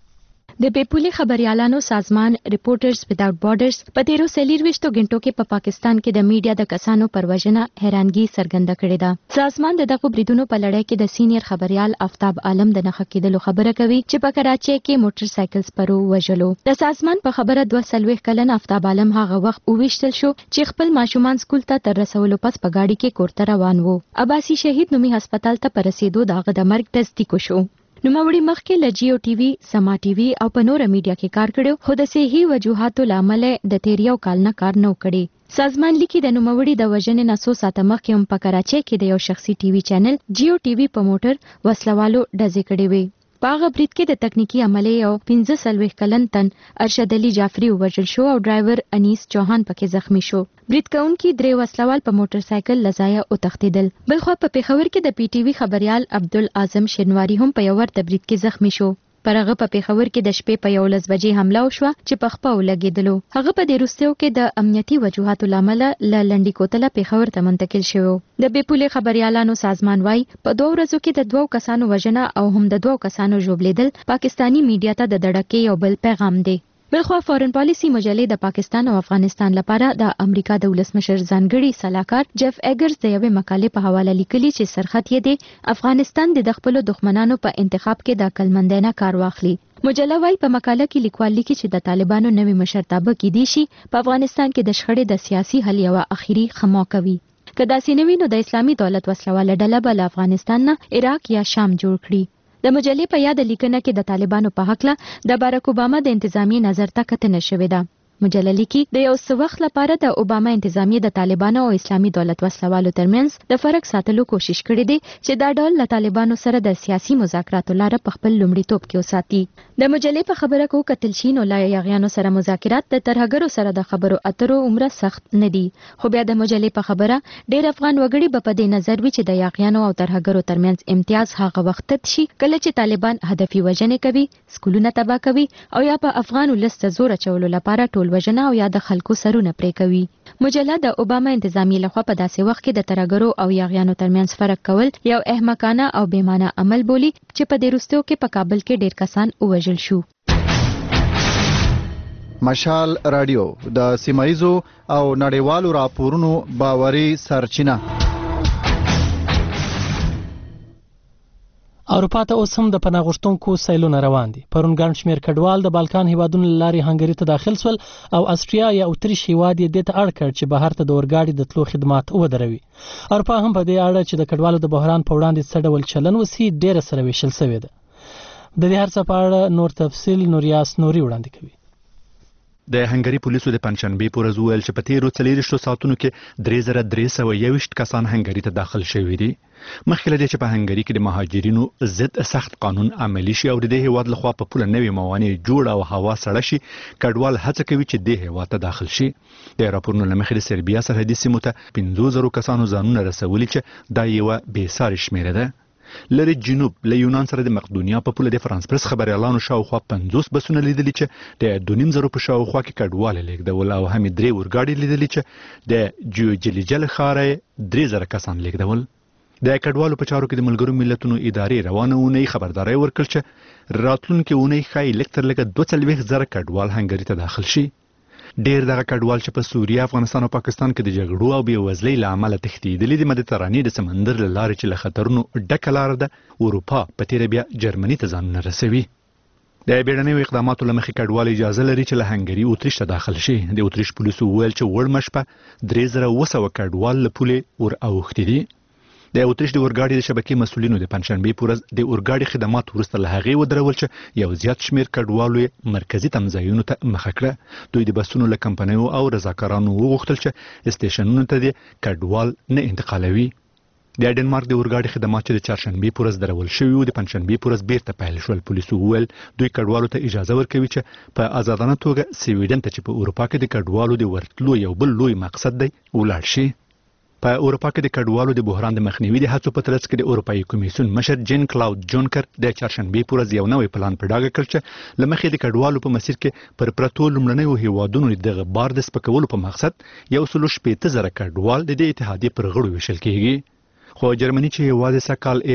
د بیپولي خبريالانو سازمان ریپورټرز وداوټ بارډرز په 13 غنټو کې په پاکستان کې د میډیا د کسانو پر وژنه حیرانګي څرګنده کړې ده. سازمان دغه بریدونو په لړۍ کې د سینیئر خبريال آفتاب عالم د نخښه کېدلو خبره کوي چې په کراچۍ کې موټر سایکل سپرو وژلو. د سازمان په خبره 2 کلن آفتاب عالم هغه وخت وویشتل شو چې خپل ماشومان سکول ته تر رسولو پس په گاډي کې کورته روان وو. عباسي شهید نومي هسپتال ته پر رسیدو دغه د مرګ تصدیق وشو. نوموړي مخکې له جیو ټي وي، سما ټي وي او په نور میډیا کې کار کړو، خو د صحي وجوهاتو لامل د 13 کال نه کار نه کړی. سازمان لیکي د نوموړي د وژنې نه 100 ساعته مخکې هم په کراچۍ کې د یو شخصي ټي وي چینل جیو ټي وي په موټر وسلوالو ډزې کړې وي. په هغه برید کې د تکنیکی عملې او 45 کلن تن ارشد علي جعفری وژل شو او ډرایور انیس چوهان پکې زخمی شو. برید کوونکي 3 وسلوال په موټر سایکل لزایا او تښتیدل. بلخو په پیښور کې د پی ټی وی خبريال عبدالعظم شینواری هم په یو ورته برید کې زخمی شو. پر هغه په پیښور کې د شپې په 11 بجې حمله وشوه چې په خپه ولګېدلو. هغه په دې وروستیو کې د امنیتي وجوهاتو لامل له لنډي کوتله پیښور ته منتقل شو. د بیپولي خبريالانو سازمان وايي په 2 ورځو کې د 2 کسانو وژنه او هم د 2 کسانو ژوبلیدل پاکستانی میډیا ته د دړکې یو بل پیغام دی. بلخو فارن پالیسي مجلې د پاکستان او افغانستان لپاره د امریکا د ولسمشر ځانګړي صلاحکار جف ایګرز د یوې مقالې په حواله لیکلي چې سرخط یې دی افغانستان د خپل دښمنانو په انتخاب کې د عقلمندانه کار واخلي. مجله وايي په مقاله کې لیکوال لیکي چې د طالبانو نوې مشرتابه کې دي شي په افغانستان کې د شخړې د سیاسي حل یو اخیری خمو کوي. که داسې نه وي نو د اسلامي دولت وسلواله ډله به له افغانستان نه عراق یا شام جوړ کړي. د مجلې په یاد لیکنه کې د طالبانو په حق له د بارک اوباما د انتظامی نظر ته کتنه شوې ده. مجله لیکي د یو څه وخت لپاره د اوباما انتظامی د طالبانو او اسلامي دولت وسلوالو ترمنځ د فرق ساتلو کوشش کړې دي چې دا ډول له طالبانو سره د سیاسي مذاکراتو لاره په خپل لومړیتوب کې وساتي. د مجلې په خبره کو کتل شي نو لا یاغیانو سره مذاکرات د ترهګرو سره د خبرو اترو عمره سخت نه دي. خو بیا د مجلې په خبره ډېر افغان وګړي په دې نظر وي چې د یاغیانو او ترهګرو ترمنځ امتیاز هغه وخت شي کله چې طالبان هدفي وژنې کوي، سکولونه تباه کوي او یا په افغان ولست زور چولو لپاره ټول وژنه او یا د خلکو سرونه پرې کوي. مجله د اوباما انتظامی لخوا په داسې وخت کې د ترهګرو او یاغیانو ترمنځ فرق کول یو احمقانه او بېمانه عمل بولی چې په دې وروستیو کې په کابل کې ډېر کسان ووژل شو. مشال رادیو د سیمایزو او نړیوالو راپورونو باوري سرچینه. اروپا ته اوس هم د پناه غوښتونکو سیلونه روان دي. پرون ګڼ شمېر کډوال د بالکان هیوادونو له لارې هنګري ته داخل سول او استریا یا اتریش هیواد یې دې ته اړ کړ چې بهر ته د اورګاډي د تلو خدمات ودروي. اروپا هم په دې اړه چې د کډوالو د بحران په وړاندې څه ډول چلن وسي ډېره سره ویشل سوې ده. د دې هر څه په اړه نور تفصیل نوریاس نوري وړاندې کوي. د هنګري پولیسو د پنځشنبه په ورځ ویل چې په تیرو 40 ساعتونو کې 3321 کسان هنګري ته داخل شوي دي. مخکې له دې چې په هنګري کې د مهاجرینو ضد سخت قانون عملی شي او د دې هیواد لخوا په پوله نوې موانع جوړ او هوا سړه شي، کډوال هڅه کوي چې د هیواد ته داخل شي. د راپورونو له مخې د سربیا سرحدي سیمو ته 50,000 کسانو ځانونه رسولي چې دا یو بېساري شمیره ده. لری جنوب له یونان سره د مقدونیا په پوله د فرانس پرس خبريالانو شاوخوا 50 بسونه لیدلي چې د 2.5 په شاوخوا کې کډوال لیږدول او هم 3 اورګاډي لیدلي چې د جوجلیجل خارې 3000 کسان لیږدول. د کډوالو په چارو کې د ملګرو ملتونو ادارې روانه اونۍ خبرداري ورکړ چې راتلونکي اونۍ ښایي لکتر لکه 42,000 کډوال هنګري ته داخل شي. ډېر دغه کډوال چې په سوریه، افغانستان او پاکستان کې د جګړو او بېوزلۍ له امله تښتېدلي د مدیترانې د سمندر له لارې چې له خطرونو ډکه لاره ده اروپا په تیره بیا جرمني ته ځانونه رسوي. د بیړنیو اقداماتو له مخې کډوال اجازه لري چې له هنګري اتریش ته داخل شي. د اتریش پولیسو وویل چې وړمه شپه 3200 کډوال له پولې ور اوښتي دي. د اتریش د اورګاډي د شبکې مسؤلینو د پنځشنبه په ورځ د اورګاډي خدمات وروسته له هغې ودرول چې یو زیات شمېر کډوالو مرکزي تمځایونو ته مخه کړه. دوی د بسونو له کمپنیو او رضاکارانو وغوښتل چې سټیشنونو ته د کډوال نه انتقالوي. د ډنمارک د اورګاډي خدمات چې د چهارشنبه په ورځ درول شوي وو د پنځشنبه په ورځ بیرته پیل شول. پولیسو وویل دوی کډوالو ته اجازه ورکوي چې په آزادانه توګه سویډن ته چې په اروپا کې د کډوالو د ورتلو یو بل لوی مقصد دی ولاړ شي. په اروپا کې د کډوالو د بحران د مخنیوي د هڅو په ترڅ کې د اروپایي کمیسیون مشر جین کلاود جونکر د چهارشنبه په ورځ یو نوی پلان په ډاګه کړ چې لمخې د کډوالو په مسیر کې پر پرتو لومړنیو هیوادونو د بار د سپکولو په مقصد 1.8 کډوال د اتحادیې پر غړو ویشل کیږي. خو جرمني چې یوازې سکهال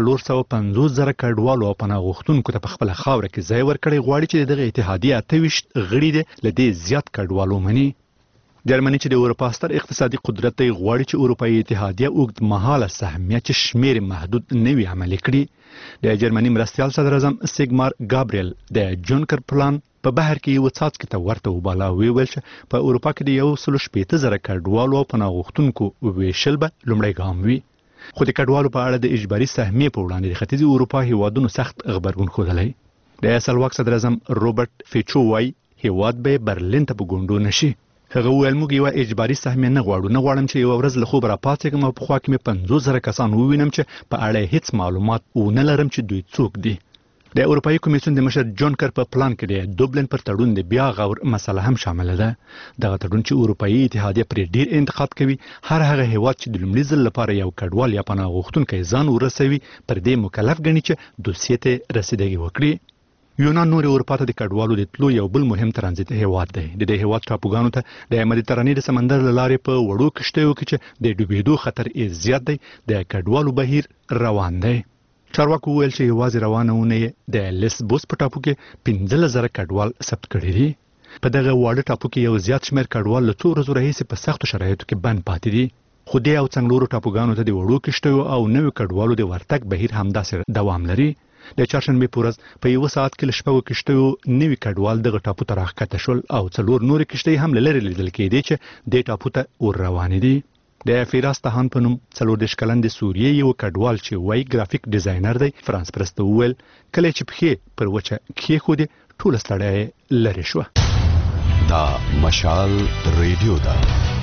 450,000 کډوالو او پناه غوښتونکو ته په خپل خاوره کې ځای ورکړي غواړي چې دغه اتحادیې 28 غړي د لدې زیات کډوالو مني. جرمني چې د اروپا ستر اقتصادي قدرت دی غواړي چې اروپایي اتحادیه اوږد مهاله سهمیه چې شمیر محدود نوي عملي کړي. د جرمني مرستیال صدر اعظم سیګمار ګابریل د جونکر پلان په بهر کې یو څاڅکي ته ورته وباله ویل چې په اروپا کې د 1.8 کډوالو او پناه غوښتونکو ویشل به لومړی ګام وي. خو د کډوالو په اړه د اجباري سهمیې په وړاندې د ختیځې اروپا هیوادونو سخت غبرګون ښودلی. د سلواک صدر اعظم روبرټ فیچو وایي هیواد به برلین ته په ګونډو نشي. هغه ویل موږ یو اجباري سهمیه نه غواړو، نه غواړم چې یو ورځ له خوب راپاڅېږم او په خوا کې مې 50,000 کسان ووینم چې په اړه هیڅ معلومات ونه لرم چې دوی څوک دي. د اروپایي کمیسیون د مشر جونکر په پلان کې د دوبلن پر تړون د بیا غور مسله هم شامله ده. دغه تړون چې اروپایي اتحادیه پرې ډیر انتقاد کوي هر هغه هیواد چې د لومړي ځل لپاره یو کډوال یا پناه غوښتونکی ځان ورسوي پر دې مکلف ګڼي چې دوسیې ته رسیدګي وکړي. یونان نور اروپا ته د کډوالو د تلو یو بل مهم ترانزیت هیواد دی. د دې هیواد ټاپوګانو ته د مدیترانې د سمندر له لارې په وړو کشتیو کې چې د ډوبېدو خطر یې زیات دی د کډوالو بهیر روان دی. چارواکو ویل چې یوازې روانه اونۍ د لیسبوس په ټاپو کې 15,000 کډوال ثبت کړي دي. په دغه واړه ټاپو کې یو زیات شمېر کډوال له څو ورځو راهیسې په سختو شرایطو کې بند پاتې دي. خو دې او څنګلورو ټاپوګانو ته د وړو کشتیو او نویو کډوالو د ورتګ بهیر همداسې دوام لري. د چهارشنبه په ورځ په یو ساعت کې له شپږو کشتیو نوي کډوال دغه ټاپو ته راښکته شول او 4 نورې کشتۍ هم له لرې لیدل کېدې چې دې ټاپو ته ور روانې دي. د فراس تهان په نوم 40 کلن د سوریې یو کډوال چې وای ګرافیک ډیزاینر دی فرانس پرست وویل کله چې پښې پر وچه کېښودې ټوله ستړیا لرې شوه. دا مشال ریډیو ده.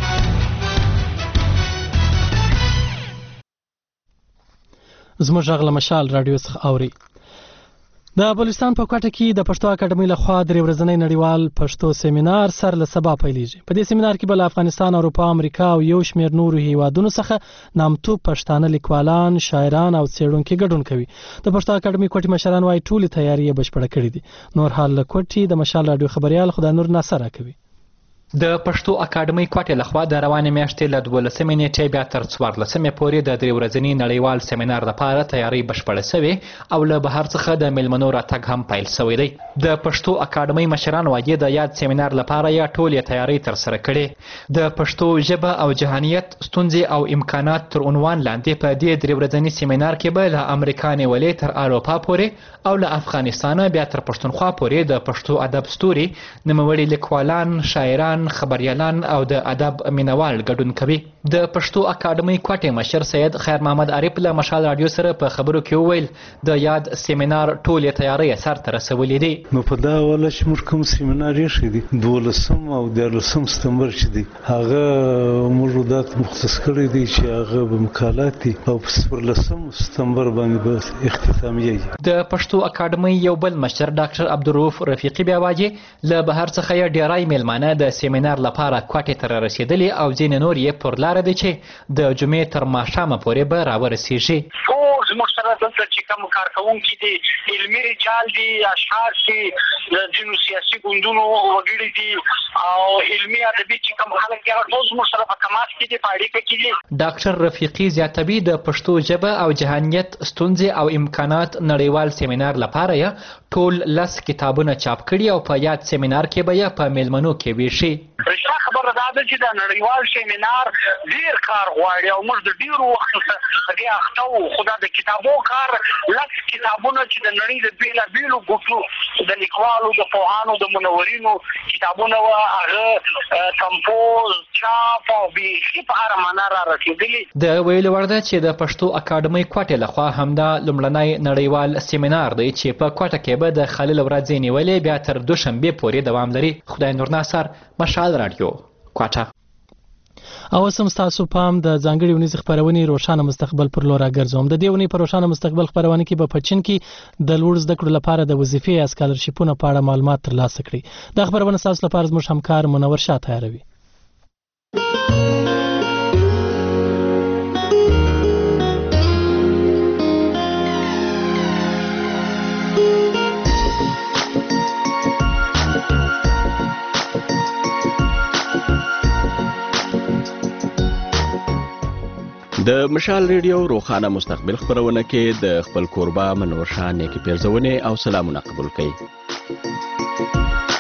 زموږ غږ له مشال رادیو څخه اوري. د بلوچستان په کوټه کې د پښتو اکاډمۍ لخوا درې ورځنی نړیوال پښتو سیمینار سر له سبا پیلېږي. په دې سیمینار کې به له افغانستان، اروپا، امریکا او یو شمېر نورو هیوادونو څخه نامتو پښتانه لیکوالان، شاعران او څېړونکي ګډون کوي. د پښتو اکاډمۍ کوټې مشران وايي ټولې تیاری یې بشپړه کړې دي. نور حال له کوټې د مشال رادیو خبريال خدای نور ناصر راکوي. د پښتو اکاډمۍ کوټې لخوا د روانې میاشتې له 12 نیټې بیا تر 14 پورې د 3 ورځني نړیوال سیمینار لپاره تیاری بشپړه شوې او له بهر څخه د میلمنو راتګ هم پیل شوی دی. د پښتو اکاډمۍ مشران وايي د یاد سیمینار لپاره یې ټولې تیاری تر سره کړې. د پښتو ژبه او جهانیت ستونزې او امکانات تر عنوان لاندې په دې 3 ورځني سیمینار کې به له امریکا نیولې تر اروپا پورې او له افغانستان بیا تر پښتونخوا پورې د پښتو ادب ستوري، نوموړي لیکوالان، شاعران، خبريالان او د ادب مینوال ګډون کوي. د پښتو اکاډمۍ کوټې مشر سید خیر محمد عارف له مشال رادیو سره په خبرو کې وویل د یاد سیمینار ټولې تیاری سر ته رسولې دي. نو په دا ولا چې موږ کوم سیمینار یې شې دي 12 او 13 سپتمبر چې دي هغه موجودات مختص کړی دي چې هغه به مقالات دي او په 14 سپتمبر باندې به اختتامیه وي. د پښتو اکاډمۍ یو بل مشر ډاکټر عبدالرؤف رفیقي بیا وايي له بهر څخه یې ډیرای میلمانه د سیمینار لپاره کوټې ته رسیدلي او ځینې نور یې پر لاره دي چې د جمعې تر ماښامه پورې به راورسیږي. ټول زموږ سره دلته چې کوم کارکوونکي دي، علمي رجال دي، اشعار دي، د ځینو سیاسي ګوندونو وګړي دي او علمي ادبي چې کوم خلک دي هغه ټول زموږ سره په تماس کې دي، په اړیکه کې دي. ډاکټر رفیقي زیاتوي د پښتو ژبه او جهانیت ستونزې او امکانات نړیوال سیمینار لپاره یې ټول 10 کتابونه چاپ کړي او په یاد سیمینار کې به یې په میلمنو کې ویشي. رښتیا خبره دا ده چې د نړیوال سیمینار ډیر کار غواړي او موږ د ډیرو وخت څخه دې اخته وو. خو دا د کتابو کار 10 کتابونه چې د نړۍ د بېلابېلو ګوټو د لیکوالو، د پوهانو، د منورینو کتابونه وه، هغه کمپوز، چاپ او بیخي په هره معنا را رسېدلي. د ویلو وړ ده چې د پښتو اکاډمۍ کوټې لخوا همدا لومړنی نړیوال سیمینار دی چې په کوټه کې به د خلیل ورځې نیولې بیا تر دوشنبې پورې دوام لري. خدای نور ناصر، مشال رادیو، کوټه. او سم تاسو پام د ځانګړي ونیز خبرونه روښانه مستقبل پر لور راګرځوم. د دې ونی پر روښانه مستقبل خبرونه کې په پچین کې د لوړ زده کړو لپاره د وظیفې یا سکالرشیپونو په اړه معلومات ترلاسه کړي. د خبرونه تاسو لپاره زموږ همکار منور شاه تیاروي. د مشال ریډیو روخانه مستقبل خبرونه کې د خپل کوربه منور شاه نیکی پیرزونه او سلامونه قبول کړئ.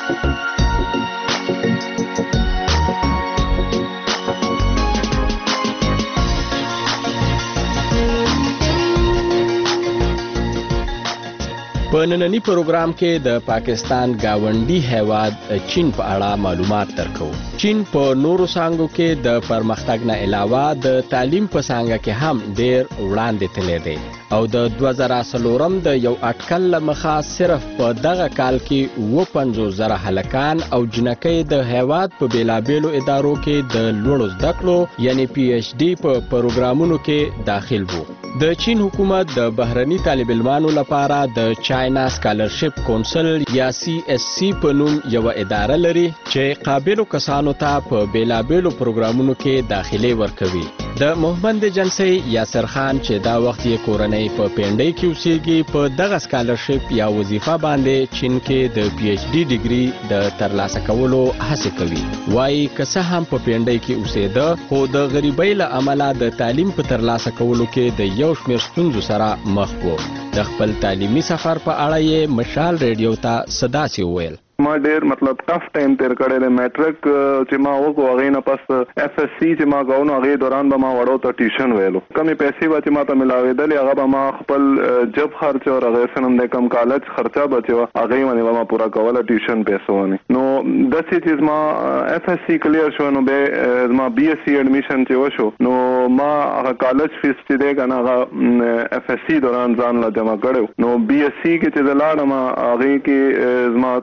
په نننی پروګرام کې د پاکستان گاونډي هیواد چین په اړه معلومات درکو. چین په نورو څانګو کې د پرمختګ نه علاوه د تعلیم په څانګه کې هم ډیر وړاندې تللی دی او د 2004 د یو اټکل لمخه صرف په دغه کال کې 55,000 هلکان او جنکۍ د هیواد په بیلابیلو ادارو کې د لوړو زده کړو یعنی پی ایچ ډي په پروګرامونو کې داخل وو. د چین حکومت د بهرني طالب علمانو لپاره د چاینا سکالرشپ کونسل یا CSC په نوم یو اداره لري چې قابلو کسانو ته په بیلابیلو پروګرامونو کې داخلي ورکوي. د محمد جنسی یاسر خان چې دا وخت یې کورنۍ په پینډۍ کې اوسېږي په دغه سکالرشپ یا وظیفه باندې چین کې د پی ایچ ډي ډیګري د ترلاسه کولو هڅه کوي. وایي که څه هم په پینډۍ کې اوسېده خو د غریبۍ له امله د تعلیم په ترلاسه کولو کې د یو شمېر ستونزو سره مخ و. د خپل تعلیمي سفر په اړه یې مشال ریډیو ته صداسې وویل. ما ډیر مطلب ټف ټایم تیر کړی دی. میټرک چې ما وکړو هغې نه پس FSC چې ما کوو نو هغې دوران به ما وړو ته ټیوشن ویلو. کمې پیسې به چې ما ته ملاوېدلې هغه به ما خپل جب خرچ او هغې سره د کم کالج خرچه به چې وه هغې باندې به ما پوره کوله ټیوشن پیسو باندې. نو داسې چې زما FSC کلیر شو نو بیا زما BSc اډمیشن چې وشو نو ما هغه کالج فیس چې دی که نه هغه FSC دوران ځان لا جمع کړی نو BSc کې چې زه لاړم هغې کې زما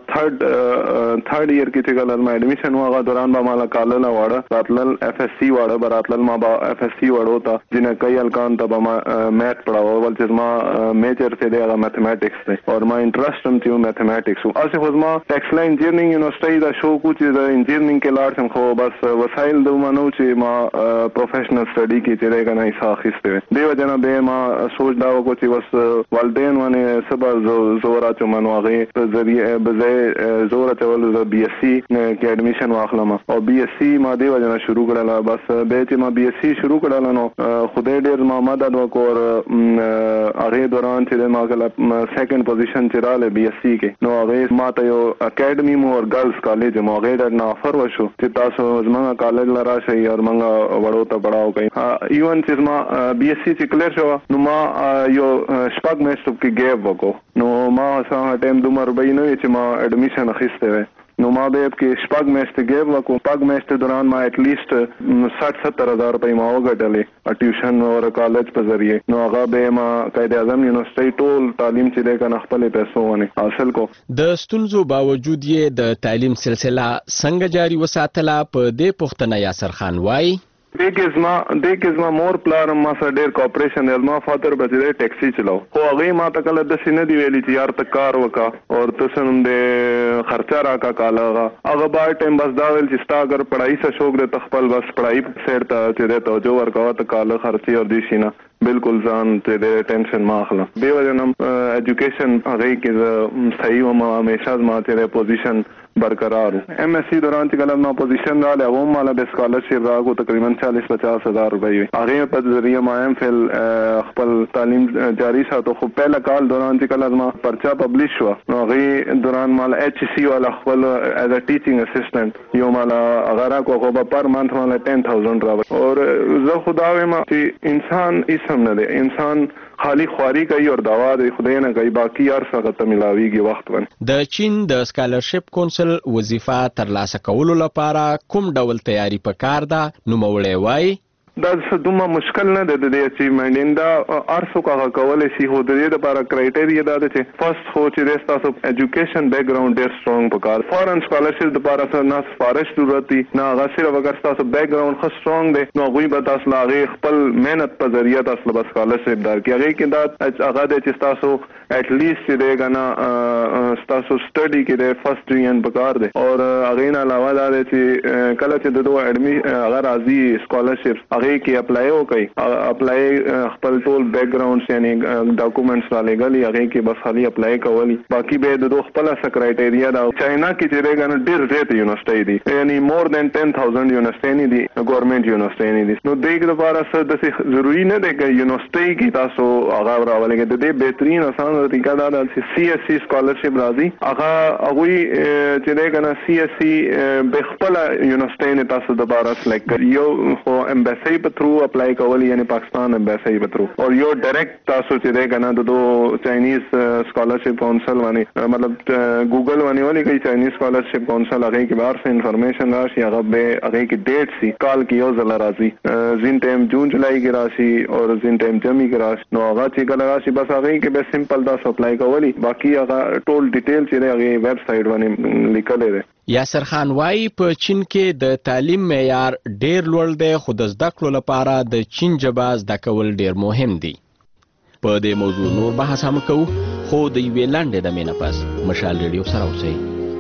تھرڈ ایئر کې چې کله ما اډمیشن و هغه دوران به مالا کالله واړه راتلل FSC واړه به راتلل ما به FSC وړو ته جنکۍ هلکان ته به ما میت پړاوه ول چې زما میجر چې دی هغه میتھمیټکس دی او ما انټرسټ هم چې و میتھمیټکس و. هسې خو زما ټیکسلا انجینرینګ یونیورسټۍ دا شوق و چې د انجینرینګ کې لاړ شم خو بس وسایل دومره نه و چې ما پروفیشنل سټډي کې چې دی که نه حصه اخیستی وی. دې وجه نه بیا ما سوچ دا وکړو چې بس والدین باندې څه به زور اچوم نو هغې په ذریعه به ځای زور اچولو د BSc کې اډمیشن واخلم او BSc ما دې وجه نه شروع کړله. بس بیا چې ما BSc شروع کړله نو خدای ډېر ما مدد وکړ. هغې دوران چې ما کله سیکنډ پوزیشن چې راغلی BSc کې نو هغې ما ته یو اکیډمي مو اور ګرلز کالج مو هغې ډېر نه آفر وشو چې تاسو زموږ کالج له راشئ او موږ وړو ته پړاو کوئ. ایون چې زما BSc چې کلیر شوه نو ما یو شپږ میاشتو کې ګیپ وکړو نو ما هغه ټایم دومره روپۍ نه وي چې ما اډمیشن اخیستی وی نو ما به کې شپږ میاشتې ګیپ وکړو. شپږ میاشتې دوران ما ایټ لیسټ 60-70 هزار روپۍ ما وګټلې ټیوشن او کالج په ذریعه. نو هغه به ما قائد اعظم یونیورسټۍ ټول تعلیم چې دی که نه خپلې پیسو باندې حاصل کو. د ستونزو باوجود یې د تعلیم سلسله څنګه جاري وساتله په دې پوښتنه یاسر خان وایي. دې کې زما مور پلار ما سره ډېر کوپریشن دی. ما فادر به چې دی ټیکسي چلاو خو هغې ما ته کله داسې نه دي ویلي چې یار ته کار وکړه او ته څه نوم دی خرچه راکړه کاله هغه بار ټایم بس دا ویل چې ستا اگر پړایي څه شوق دی ته خپل بس پړایي سایډ ته چې دی توجه ورکوه ته کاله خرچې او دې شي نه بالکل ځان ته د ټینشن ما اخلم. دې وجه نه ایجوکیشن هغې کې زه صحیح وم همیشه زما چې دی پوزیشن برقرار و. MSc دوران چې کله ما پوزیشن راغلی هغه هم ماله به سکالرشپ راکړو تقریبا 40-50 هزار روپۍ وي. هغې په ذریعه ما MPhil خپل تعلیم جاري ساتو. خو پهله کال دوران چې کله زما پرچه پبلیش شوه نو هغې دوران ماله HEC والا خپل ایز ا ټیچینګ اسسټنټ یو ماله هغه راکړو خو به پر منث ماله 10,000 راوړي. او زه خو دا وایم چې انسان هم نه دی انسان خالی خواري کوي او دوا د خدای نه کوي باقي هر څه ته ملاويږي وخت باندې. د چین د سکالرشپ کونسل وظیفه ترلاسه کولو لپاره کوم ډول تیاری پکار ده نوموړی وایي. دا دومره مشکل نه ده د دې اچیومنټ ان دا هر څوک هغه کولی شي خو د دې لپاره کرایټیریا دا ده چې فرست خو چې دی ستاسو ایجوکیشن بیک ګراوند ډېر سټرونګ پکار. فارن سکالرشپ دپاره نه سفارش ضرورت دی نه هغه صرف اگر ستاسو بیک ګراوند ښه سټرونګ دی نو هغوی به تاسو له هغې خپل محنت په ذریعه تاسو له به سکالرشپ درکړي. هغې کې دا هغه دی چې ستاسو ایټ لیسټ چې دی که نه ستاسو سټډي کې دی فرست ډویژن پکار دی او هغې نه علاوه دا دی چې کله چې د دوه هغه راځي سکالرشپ هغه کې اپلای وکړي اپلای خپل ټول بیک ګراوندز یعنی ډاکومېنټس را لګالي هغه کې بس خالي اپلای کولی باقي به د خپل سیکریټریا دا چاینا کې چې رګن ډیر زیات یونیورسيټي دي یعنی مور دین 10000 یونیورسيټي دي ګورنمنت یونیورسيټي دي نو دغه لپاره څه د ضروری نه دی چې یونیورسيټي کې تاسو هغه راولګي د دې بهترین آسان طریقه دا ده چې CSC سکالرشپ راځي هغه چې دغه CSC به خپل یونیورسيټي نه تاسو دوباره سلیکټ کړئ یو خو امبیسی په تھرو اپلای کول یعنی پاکستان امبیسی په تھرو او یو ډایرکټ تاسو چې دغه نه د چاینیز स्कॉलरशिप काउंसिल वानी मतलब गूगल वानी वाली कई चाइनीज स्कॉलरशिप काउंसिल आगे की बाहर से इंफॉर्मेशन राशि आगे की डेट सी काल की यो जला राशि जिन टाइम जून जुलाई की राशि और जिन टाइम जमी की राशि नो आगा चिकल राशि बस आगे के बस सिंपल दा सप्लाई का वाली बाकी आगा टोल डिटेल चीजें आगे वेबसाइट वानी लिखल है یاسر خان وای په چین کې د تعلیم معیار ډیر لوړ دی خو د زده کړو لپاره د چین ژبه زده کول ډیر مهم دي په دې موضوع نور بحث هم کوو خو د یوې لنډې دمې نه پس مشال ریډیو سره اوسئ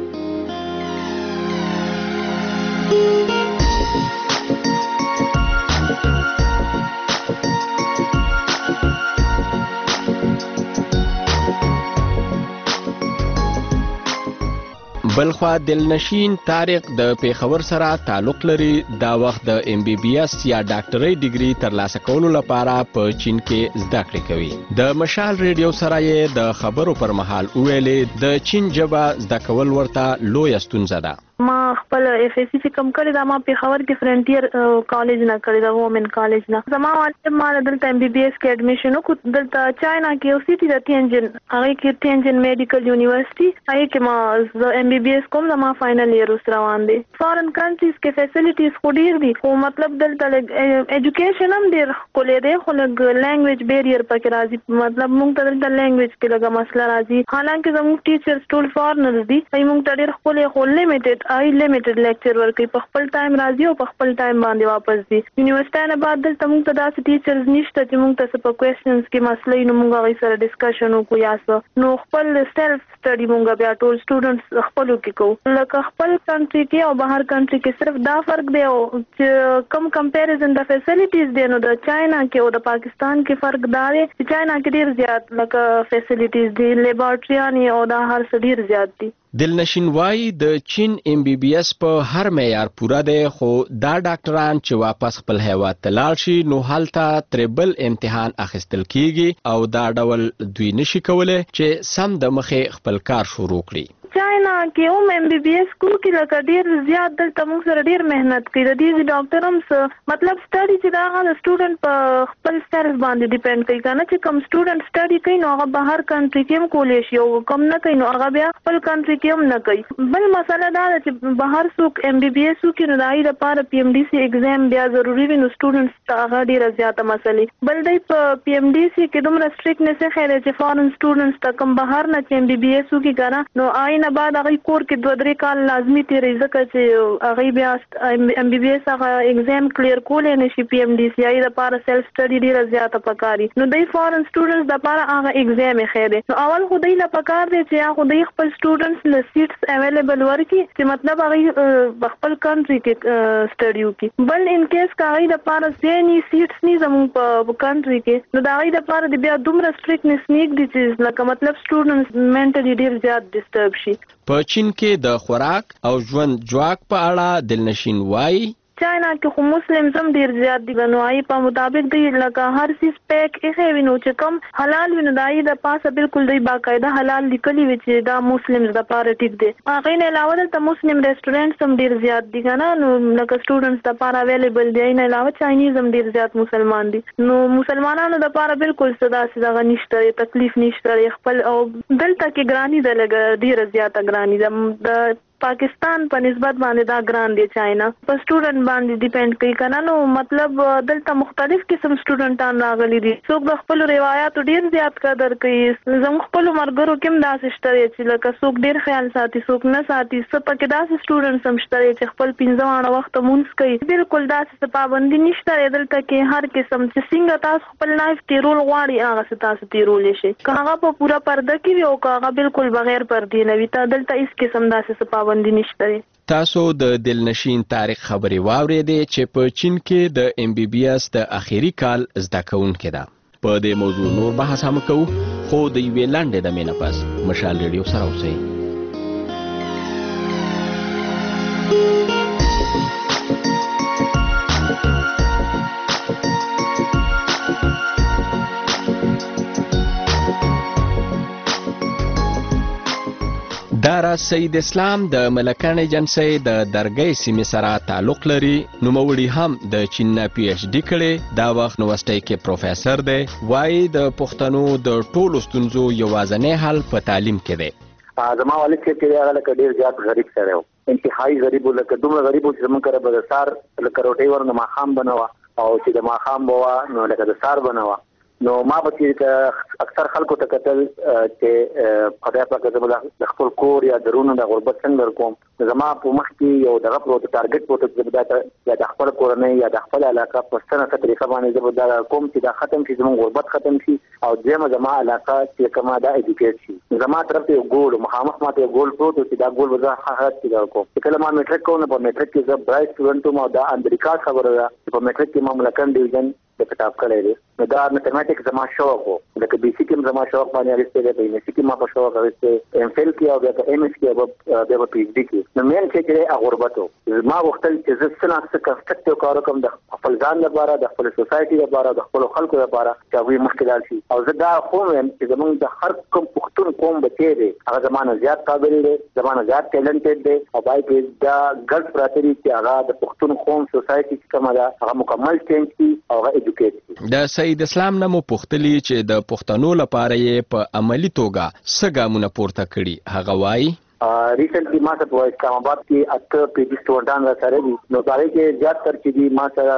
بلخوا دلنشین طارق د پیښور سره تعلق لري دا وخت د MBBS یا ډاکټرۍ ډیګري ترلاسه کولو لپاره په چین کې زده کړې کوي د مشال ریډیو سره یې د خبرو پر مهال ویلې د چین ژبه زده کول ورته لویه ستونزه ده ما خپل FSC چې کم کړی دا ما پیښور کې فرنټیر کالج نه کړی دا وومن کالج نه زما والد ما دلته MBBS کې اډمیشن وکړ دلته چاینا کې او سیټي د تینجن هغه کې تینجن میډیکل یونیورسيټي هغه کې ما MBBS کوم زما فائنل ایئر اوس روان دي فارن کنټریز کې فیسیلیټیز خو ډیر دي خو مطلب دلته ایجوکیشن هم ډیر کولې دی خو لږ لینګویج بیریئر پکې راځي مطلب موږ ته دلته لینګویج کې لږه مسله راځي حالانکه زموږ ټیچرز ټول فارنرز دي موږ ته ډیر خولې خو لیمیټډ لیمیټډ لیکچر ورکوي په خپل ټایم راځي او په خپل ټایم باندې واپس دي یونیورسيټي نه بعد دلته موږ ته داسې ټیچرز نشته چې موږ ته په کوېسچنز کې مسلې نو موږ هغې سره ډسکشن وکړو یا څه نو خپل سیلف سټډي موږ بیا ټول سټوډنټس خپلو کې کوو لکه خپل کنټري کې او بهر کنټري کې صرف دا فرق دی چې کم کمپیریزن د فیسیلیټیز دی نو د چاینا کې او د پاکستان کې فرق دا دی چې چاینا کې ډیر زیات لکه فیسیلیټیز دي لیبارټریانې او دا هر څه ډیر زیات دي دلنشین وای د چین MBBS په هر معیار پوره دی خو دا ډاکټران چې واپس خپل هیواد ته لاړ شي نو هلته تریبل امتحان اخیستل کیږي او دا ډول دوی نشي کولی چې سم د مخې خپل کار شروع کړي چاینا کې هم MBBS کو کې لکه ډیر زیات دلته موږ سره ډیر مهنت کوي د دې ډاکټر هم مطلب سټډي چې دا هغه سټوډنټ په خپل سیلف باندې ډیپند کوي کنه چې کوم سټوډنټ سټډي کوي نو هغه بهر کنټري کې هم کولی شي او کوم نه کوي نو هغه بیا خپل کنټري کې هم نه کوي بل مسله دا ده چې بهر څوک MBBS وکړي نو د هغې لپاره PMDC ایگزام بیا ضروري وي نو سټوډنټس ته هغه ډیره زیاته مسلې بل دی په PMDC کې دومره سټریکټنس یې ښی دی چې فارن سټوډنټس ته کوم بهر نه چې MBBS وکړي کنه نو نه بعد هغه کور کې 2-3 کال لازمي تیرې ځکه چې هغه بیا MBBS هغه ایگزام کلیر کولای نشي PMDC ای د لپاره سیلف سټډي ډیره زیاته پکاري نو د فارن سټوډنټس د لپاره هغه ایگزام یې خېده نو اول خو دای لا پکار دی چې هغه د خپل سټوډنټس له سیټس اویلیبل ورکړي چې مطلب هغه خپل کنټري کې سټډي وکړي بل ان کیس کاغی د لپاره ځینی سیټس نه زموږ په کنټري کې نو د هغې لپاره د بیا دومره سټریکټنس نیږدي چې لکه مطلب سټوډنټس منټلي ډیر زیات ډسټرب شي په چین کې د خوراک او ژوند جواک په اړه دلنشین وای چاینا کې خو مسلمز هم ډیر زیات دي نو هغې په مطابق دی لکه هر څیز پیک ایښی وي نو چې کوم حلال وي نو د هغې د پاسه بالکل دوی باقاعده حلال لیکلي وي چې دا مسلمز دپاره ټیک دی هغې نه علاوه دلته مسلم ریسټورنټس هم ډیر زیات دي که نه نو لکه سټوډنټس دپاره اویلیبل دي هغې نه علاوه چاینیز هم ډیر زیات مسلمان دي نو مسلمانانو دپاره بالکل څه داسې دغه نشته تکلیف نشته خپل او دلته کې ګراني ده لږه ډیره زیاته ګراني ده د پاکستان په نسبت باندې دا ګران دی چاینا په سټوډنټ باندې ډیپند کوي کنه نو مطلب دلته مختلف قسم سټوډنټان راغلي دي څوک د خپل روایتو ډیر زیات قدر کوي زموږ خپل مرګرو کې داسې شته چې لکه څوک ډیر خیال ساتي څوک نه ساتي څه پکې داسې سټوډنټس هم شته چې خپل 15 وانه وخت مونږ کوي بالکل داسې پابندي نشته دلته کې هر قسم چې څنګه تاسو خپل لایف تیرول غواړي هغه تاسو تیرول شي که هغه په پوره پرده کې وي او که هغه بالکل بغیر پردې نه وي ته دلته هیڅ قسم داسې پابندي نشته. تاسو د دلنشین طارق خبري واورېدې چې په چین کې د MBBS د اخیری کال زده کوونکې ده. په دې موضوع نور بحث هم کوو، خو د یوې لنډې دمې نه پس مشال ریډیو سره اوسئ. دارا سید اسلام د ملکان ایجنسی د درګۍ سیمې سره تعلق لري. نوموړي هم د چین نه PhD کړي. دا وخت یونیورسيټي کې پروفیسور دی. وایي د پښتنو د ټولو ستونزو یوازینی حل په تعلیم کې دی. زما والد چې هغه لکه ډیر زیات غریب سره و، انتهایی غریب، لکه دومره غریب چې زموږ کره به د سار لکه روټۍ ورنه ماښام بنوه، او چې د ماښام به وه نو لکه د سار بنوه. نو ما به چې اکثر خلکو ته کتل چې خدای پاک زما د خپل کور یا درونو د غربت څنګه کوم، زما په مخ کې یو دغه پروت ټارګټ پروت چې یا د خپل کورنۍ یا د خپل علاقه په ستنه طریقه باندې زه به دا کوم چې دا ختم شي، زموږ غربت ختم شي، او دویمه زما علاقه چې کومه دا ایجوکیټ شي. زما طرف ته یو ګول مخامخ ماته یو ګول پروت چې دا ګول به زه حقیقت کې کوم. چې کله ما میټریک کوم په میټریک کې زه برایټ سټوډنټ وم، او دا امریکا خبره ده چې په میټریک کې ما ملکن ډیویژن د کتاب کړی دی. نو دا میتھمیټکس زما شوق و، لکه BC کې زما شوق باندې اړیسته دی، په MSc کې ما په شوق اړیسته، MPhil کې او بیا په MS کې او بیا په PhD کې. نو مین چې دی غربت و. ما غوښتل چې زه څه کنسټرکټیو کار وکړم د خپل ځان لپاره، د خپل سوسایټي لپاره، د خپل خلکو لپاره چې هغوی مخکې لاړ شي. او زه دا خو وایم چې زموږ د هر کوم پښتون قوم بچی دی هغه زمانه زیات قابل دی، زمانه زیات ټیلنټډ دی، او باید کې دا ګډ پراته دي چې هغه د پښتون قوم سوسایټي چې کومه ده هغه مکمل چینج شي او هغه ایجوکیټ شي. د سید اسلام نه مو پوښتلي چې د پښتنو لپاره یې په عملی توګه څه ګامونه پورته کړي. هغه وایي ریسنټلی ما ته په اسلام آباد کې اته PhD سټوډنټان را سره دي. نو دا کې زیات تر چې دي ما سره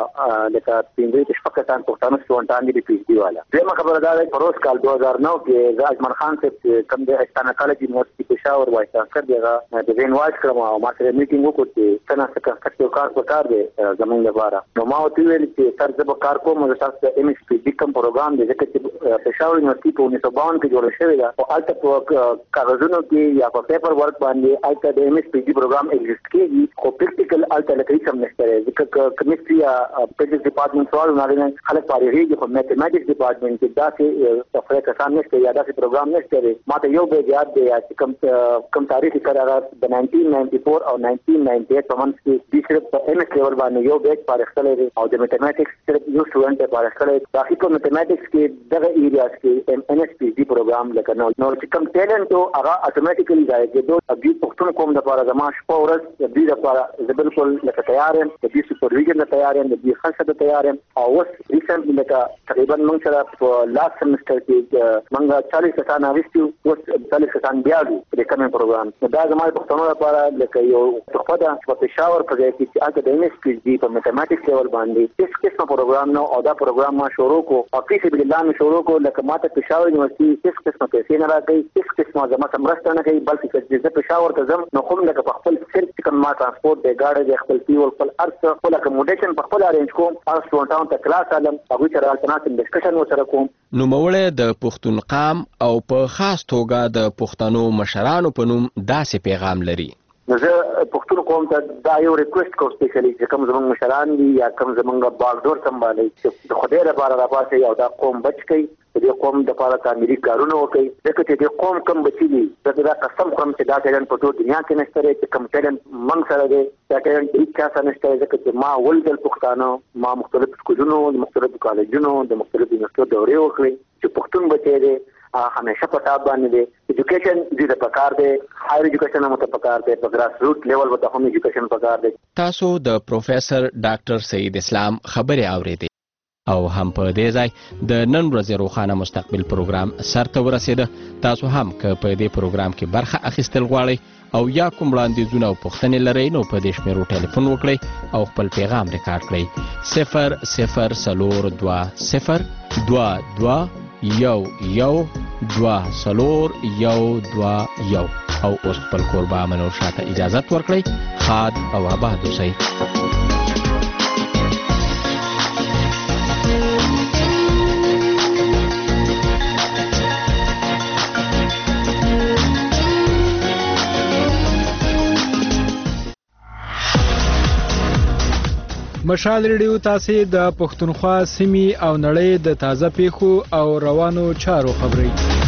لکه 15 شپږ پښتانه سټوډنټان دي PhD والا. دغه خبره ده چې پروس کال 2009 کې اجمل خان صاحب کوم د استانه کالج یونیورسيټي پېښور وایي تاسو دغه د وین وایس کړم او ما سره میټینګ وکړ چې څنګه څنګه کار وکړ دي زمونږ لپاره. نو ما وتی ویل چې تر څو کار کوم د تاسو د MSc کوم پروګرام دی چې پېښور یونیورسيټي په 1952 کې جوړ شوی دی، او البته په کاغذونو کې یا پیپر ورک باندې البته د MSc پروګرام ایگزیست کیږي، خو پریکټیکل البته لکه هیڅ نشته. ځکه کیمستري یا فزکس ډپارټمنټ سوال نه خلک پارېږي، خو میتھمیټکس ډپارټمنټ کې داسې تفریح کسان نشته یا داسې پروګرام نشته. ما ته یو به یاد دی چې کم تاریخي قرارداد د 1994 او 1998 په منځ کې د صرف په MS لیول باندې یو بیچ پاره کړی دی، او د میتھمیټکس صرف یو سټوډنټ پاره کړی. باقي په میتھمیټکس کې دغه ایریاز کې MSc پروګرام لکه نو چې کم ټیلنټ او هغه اتوماتیکلی ځای د دې پښتون قوم لپاره زما شپه ورځ د دې لپاره زه بالکل لکه تیار یم، د دې سپرویژن ته تیار یم، د دې خلکو ته تیار یم. او اوس ریسنټلی لکه تقریبا موږ سره په لاست سمستر کې موږ 40 کسان راوستو، اوس 40 کسان بیا دي د کوم پروګرام. دا زما پښتون لپاره لکه یو تحفه ده په پېښور په ځای کې چې هغه د MSc په میتھمیټکس لیول باندې هیڅ قسمه پروګرام نه، او دا پروګرام ما شروع کو او پیسې بل لاندې شروع کو. لکه ماته پېښور یونیورسيټي هیڅ قسمه پیسې نه راکړي، هیڅ قسمه زما سمرسته نه کوي، بلکې چې پېښور ته زم نو کوم لکه په خپل سیلف کوم ما ترانسپورت دی، ګاډي دی، خپل فیول، خپل ارڅ، خپل اکوموډیشن په خپل ارینج کوم، هغه سټوډنټانو ته کلاس علم هغوی سره الټرناتیو ډسکشن ورسره کوم. نوموړی د پښتون قام او په خاص توګه د پښتنو مشرانو په نوم داسې پیغام لري. زه پښتون قوم ته دا یو ریکوست کوم سپیشلی چې کوم زموږ مشران دي یا کوم زموږ باغدور سمبالي چې د خدای لپاره راپاسي او دا قوم بچ کړي، د قوم د لپاره تعمیري کارونه وکړي. ځکه چې د قوم کم بچي دي دا قسم کوم چې دا ټیلنټ په ټول دنیا کې نشته لري، چې کم ټیلنټ موږ سره دی دا ټیلنټ هیڅ چا سره نشته. ځکه چې ما ولدل پښتانه، ما مختلف سکولونو، مختلفو کالجونو، د مختلفو یونیورسيټو دورې وکړې چې پښتون بچی دی همیشه په ټاپ باندې دی. ایجوکیشن دې د پکار دی، هایر ایجوکیشن هم ته پکار دی، په ګراس روټ لیول به هم ایجوکیشن پکار دی. تاسو د پروفیسور ډاکټر سید اسلام خبرې اورېدې او هم په دې ځای د نن ورځې روښانه مستقبل پروګرام سرته ورسېده. تاسو هم که په دې پروګرام کې برخه اخیستل غواړئ او یا کوم وړاندیزونه او پوښتنې لرئ نو په دې شمیرو ټلیفون وکړئ او خپل پیغام ریکارډ کړئ 0042 2 او اوس خپل کوربه منور شاته اجازت ورکړئ. خاد او آباد اوسئ. مشال ریډیو تاسو د پښتونخوا سیمې او نړۍ د تازه پیښو او روانو چارو خبري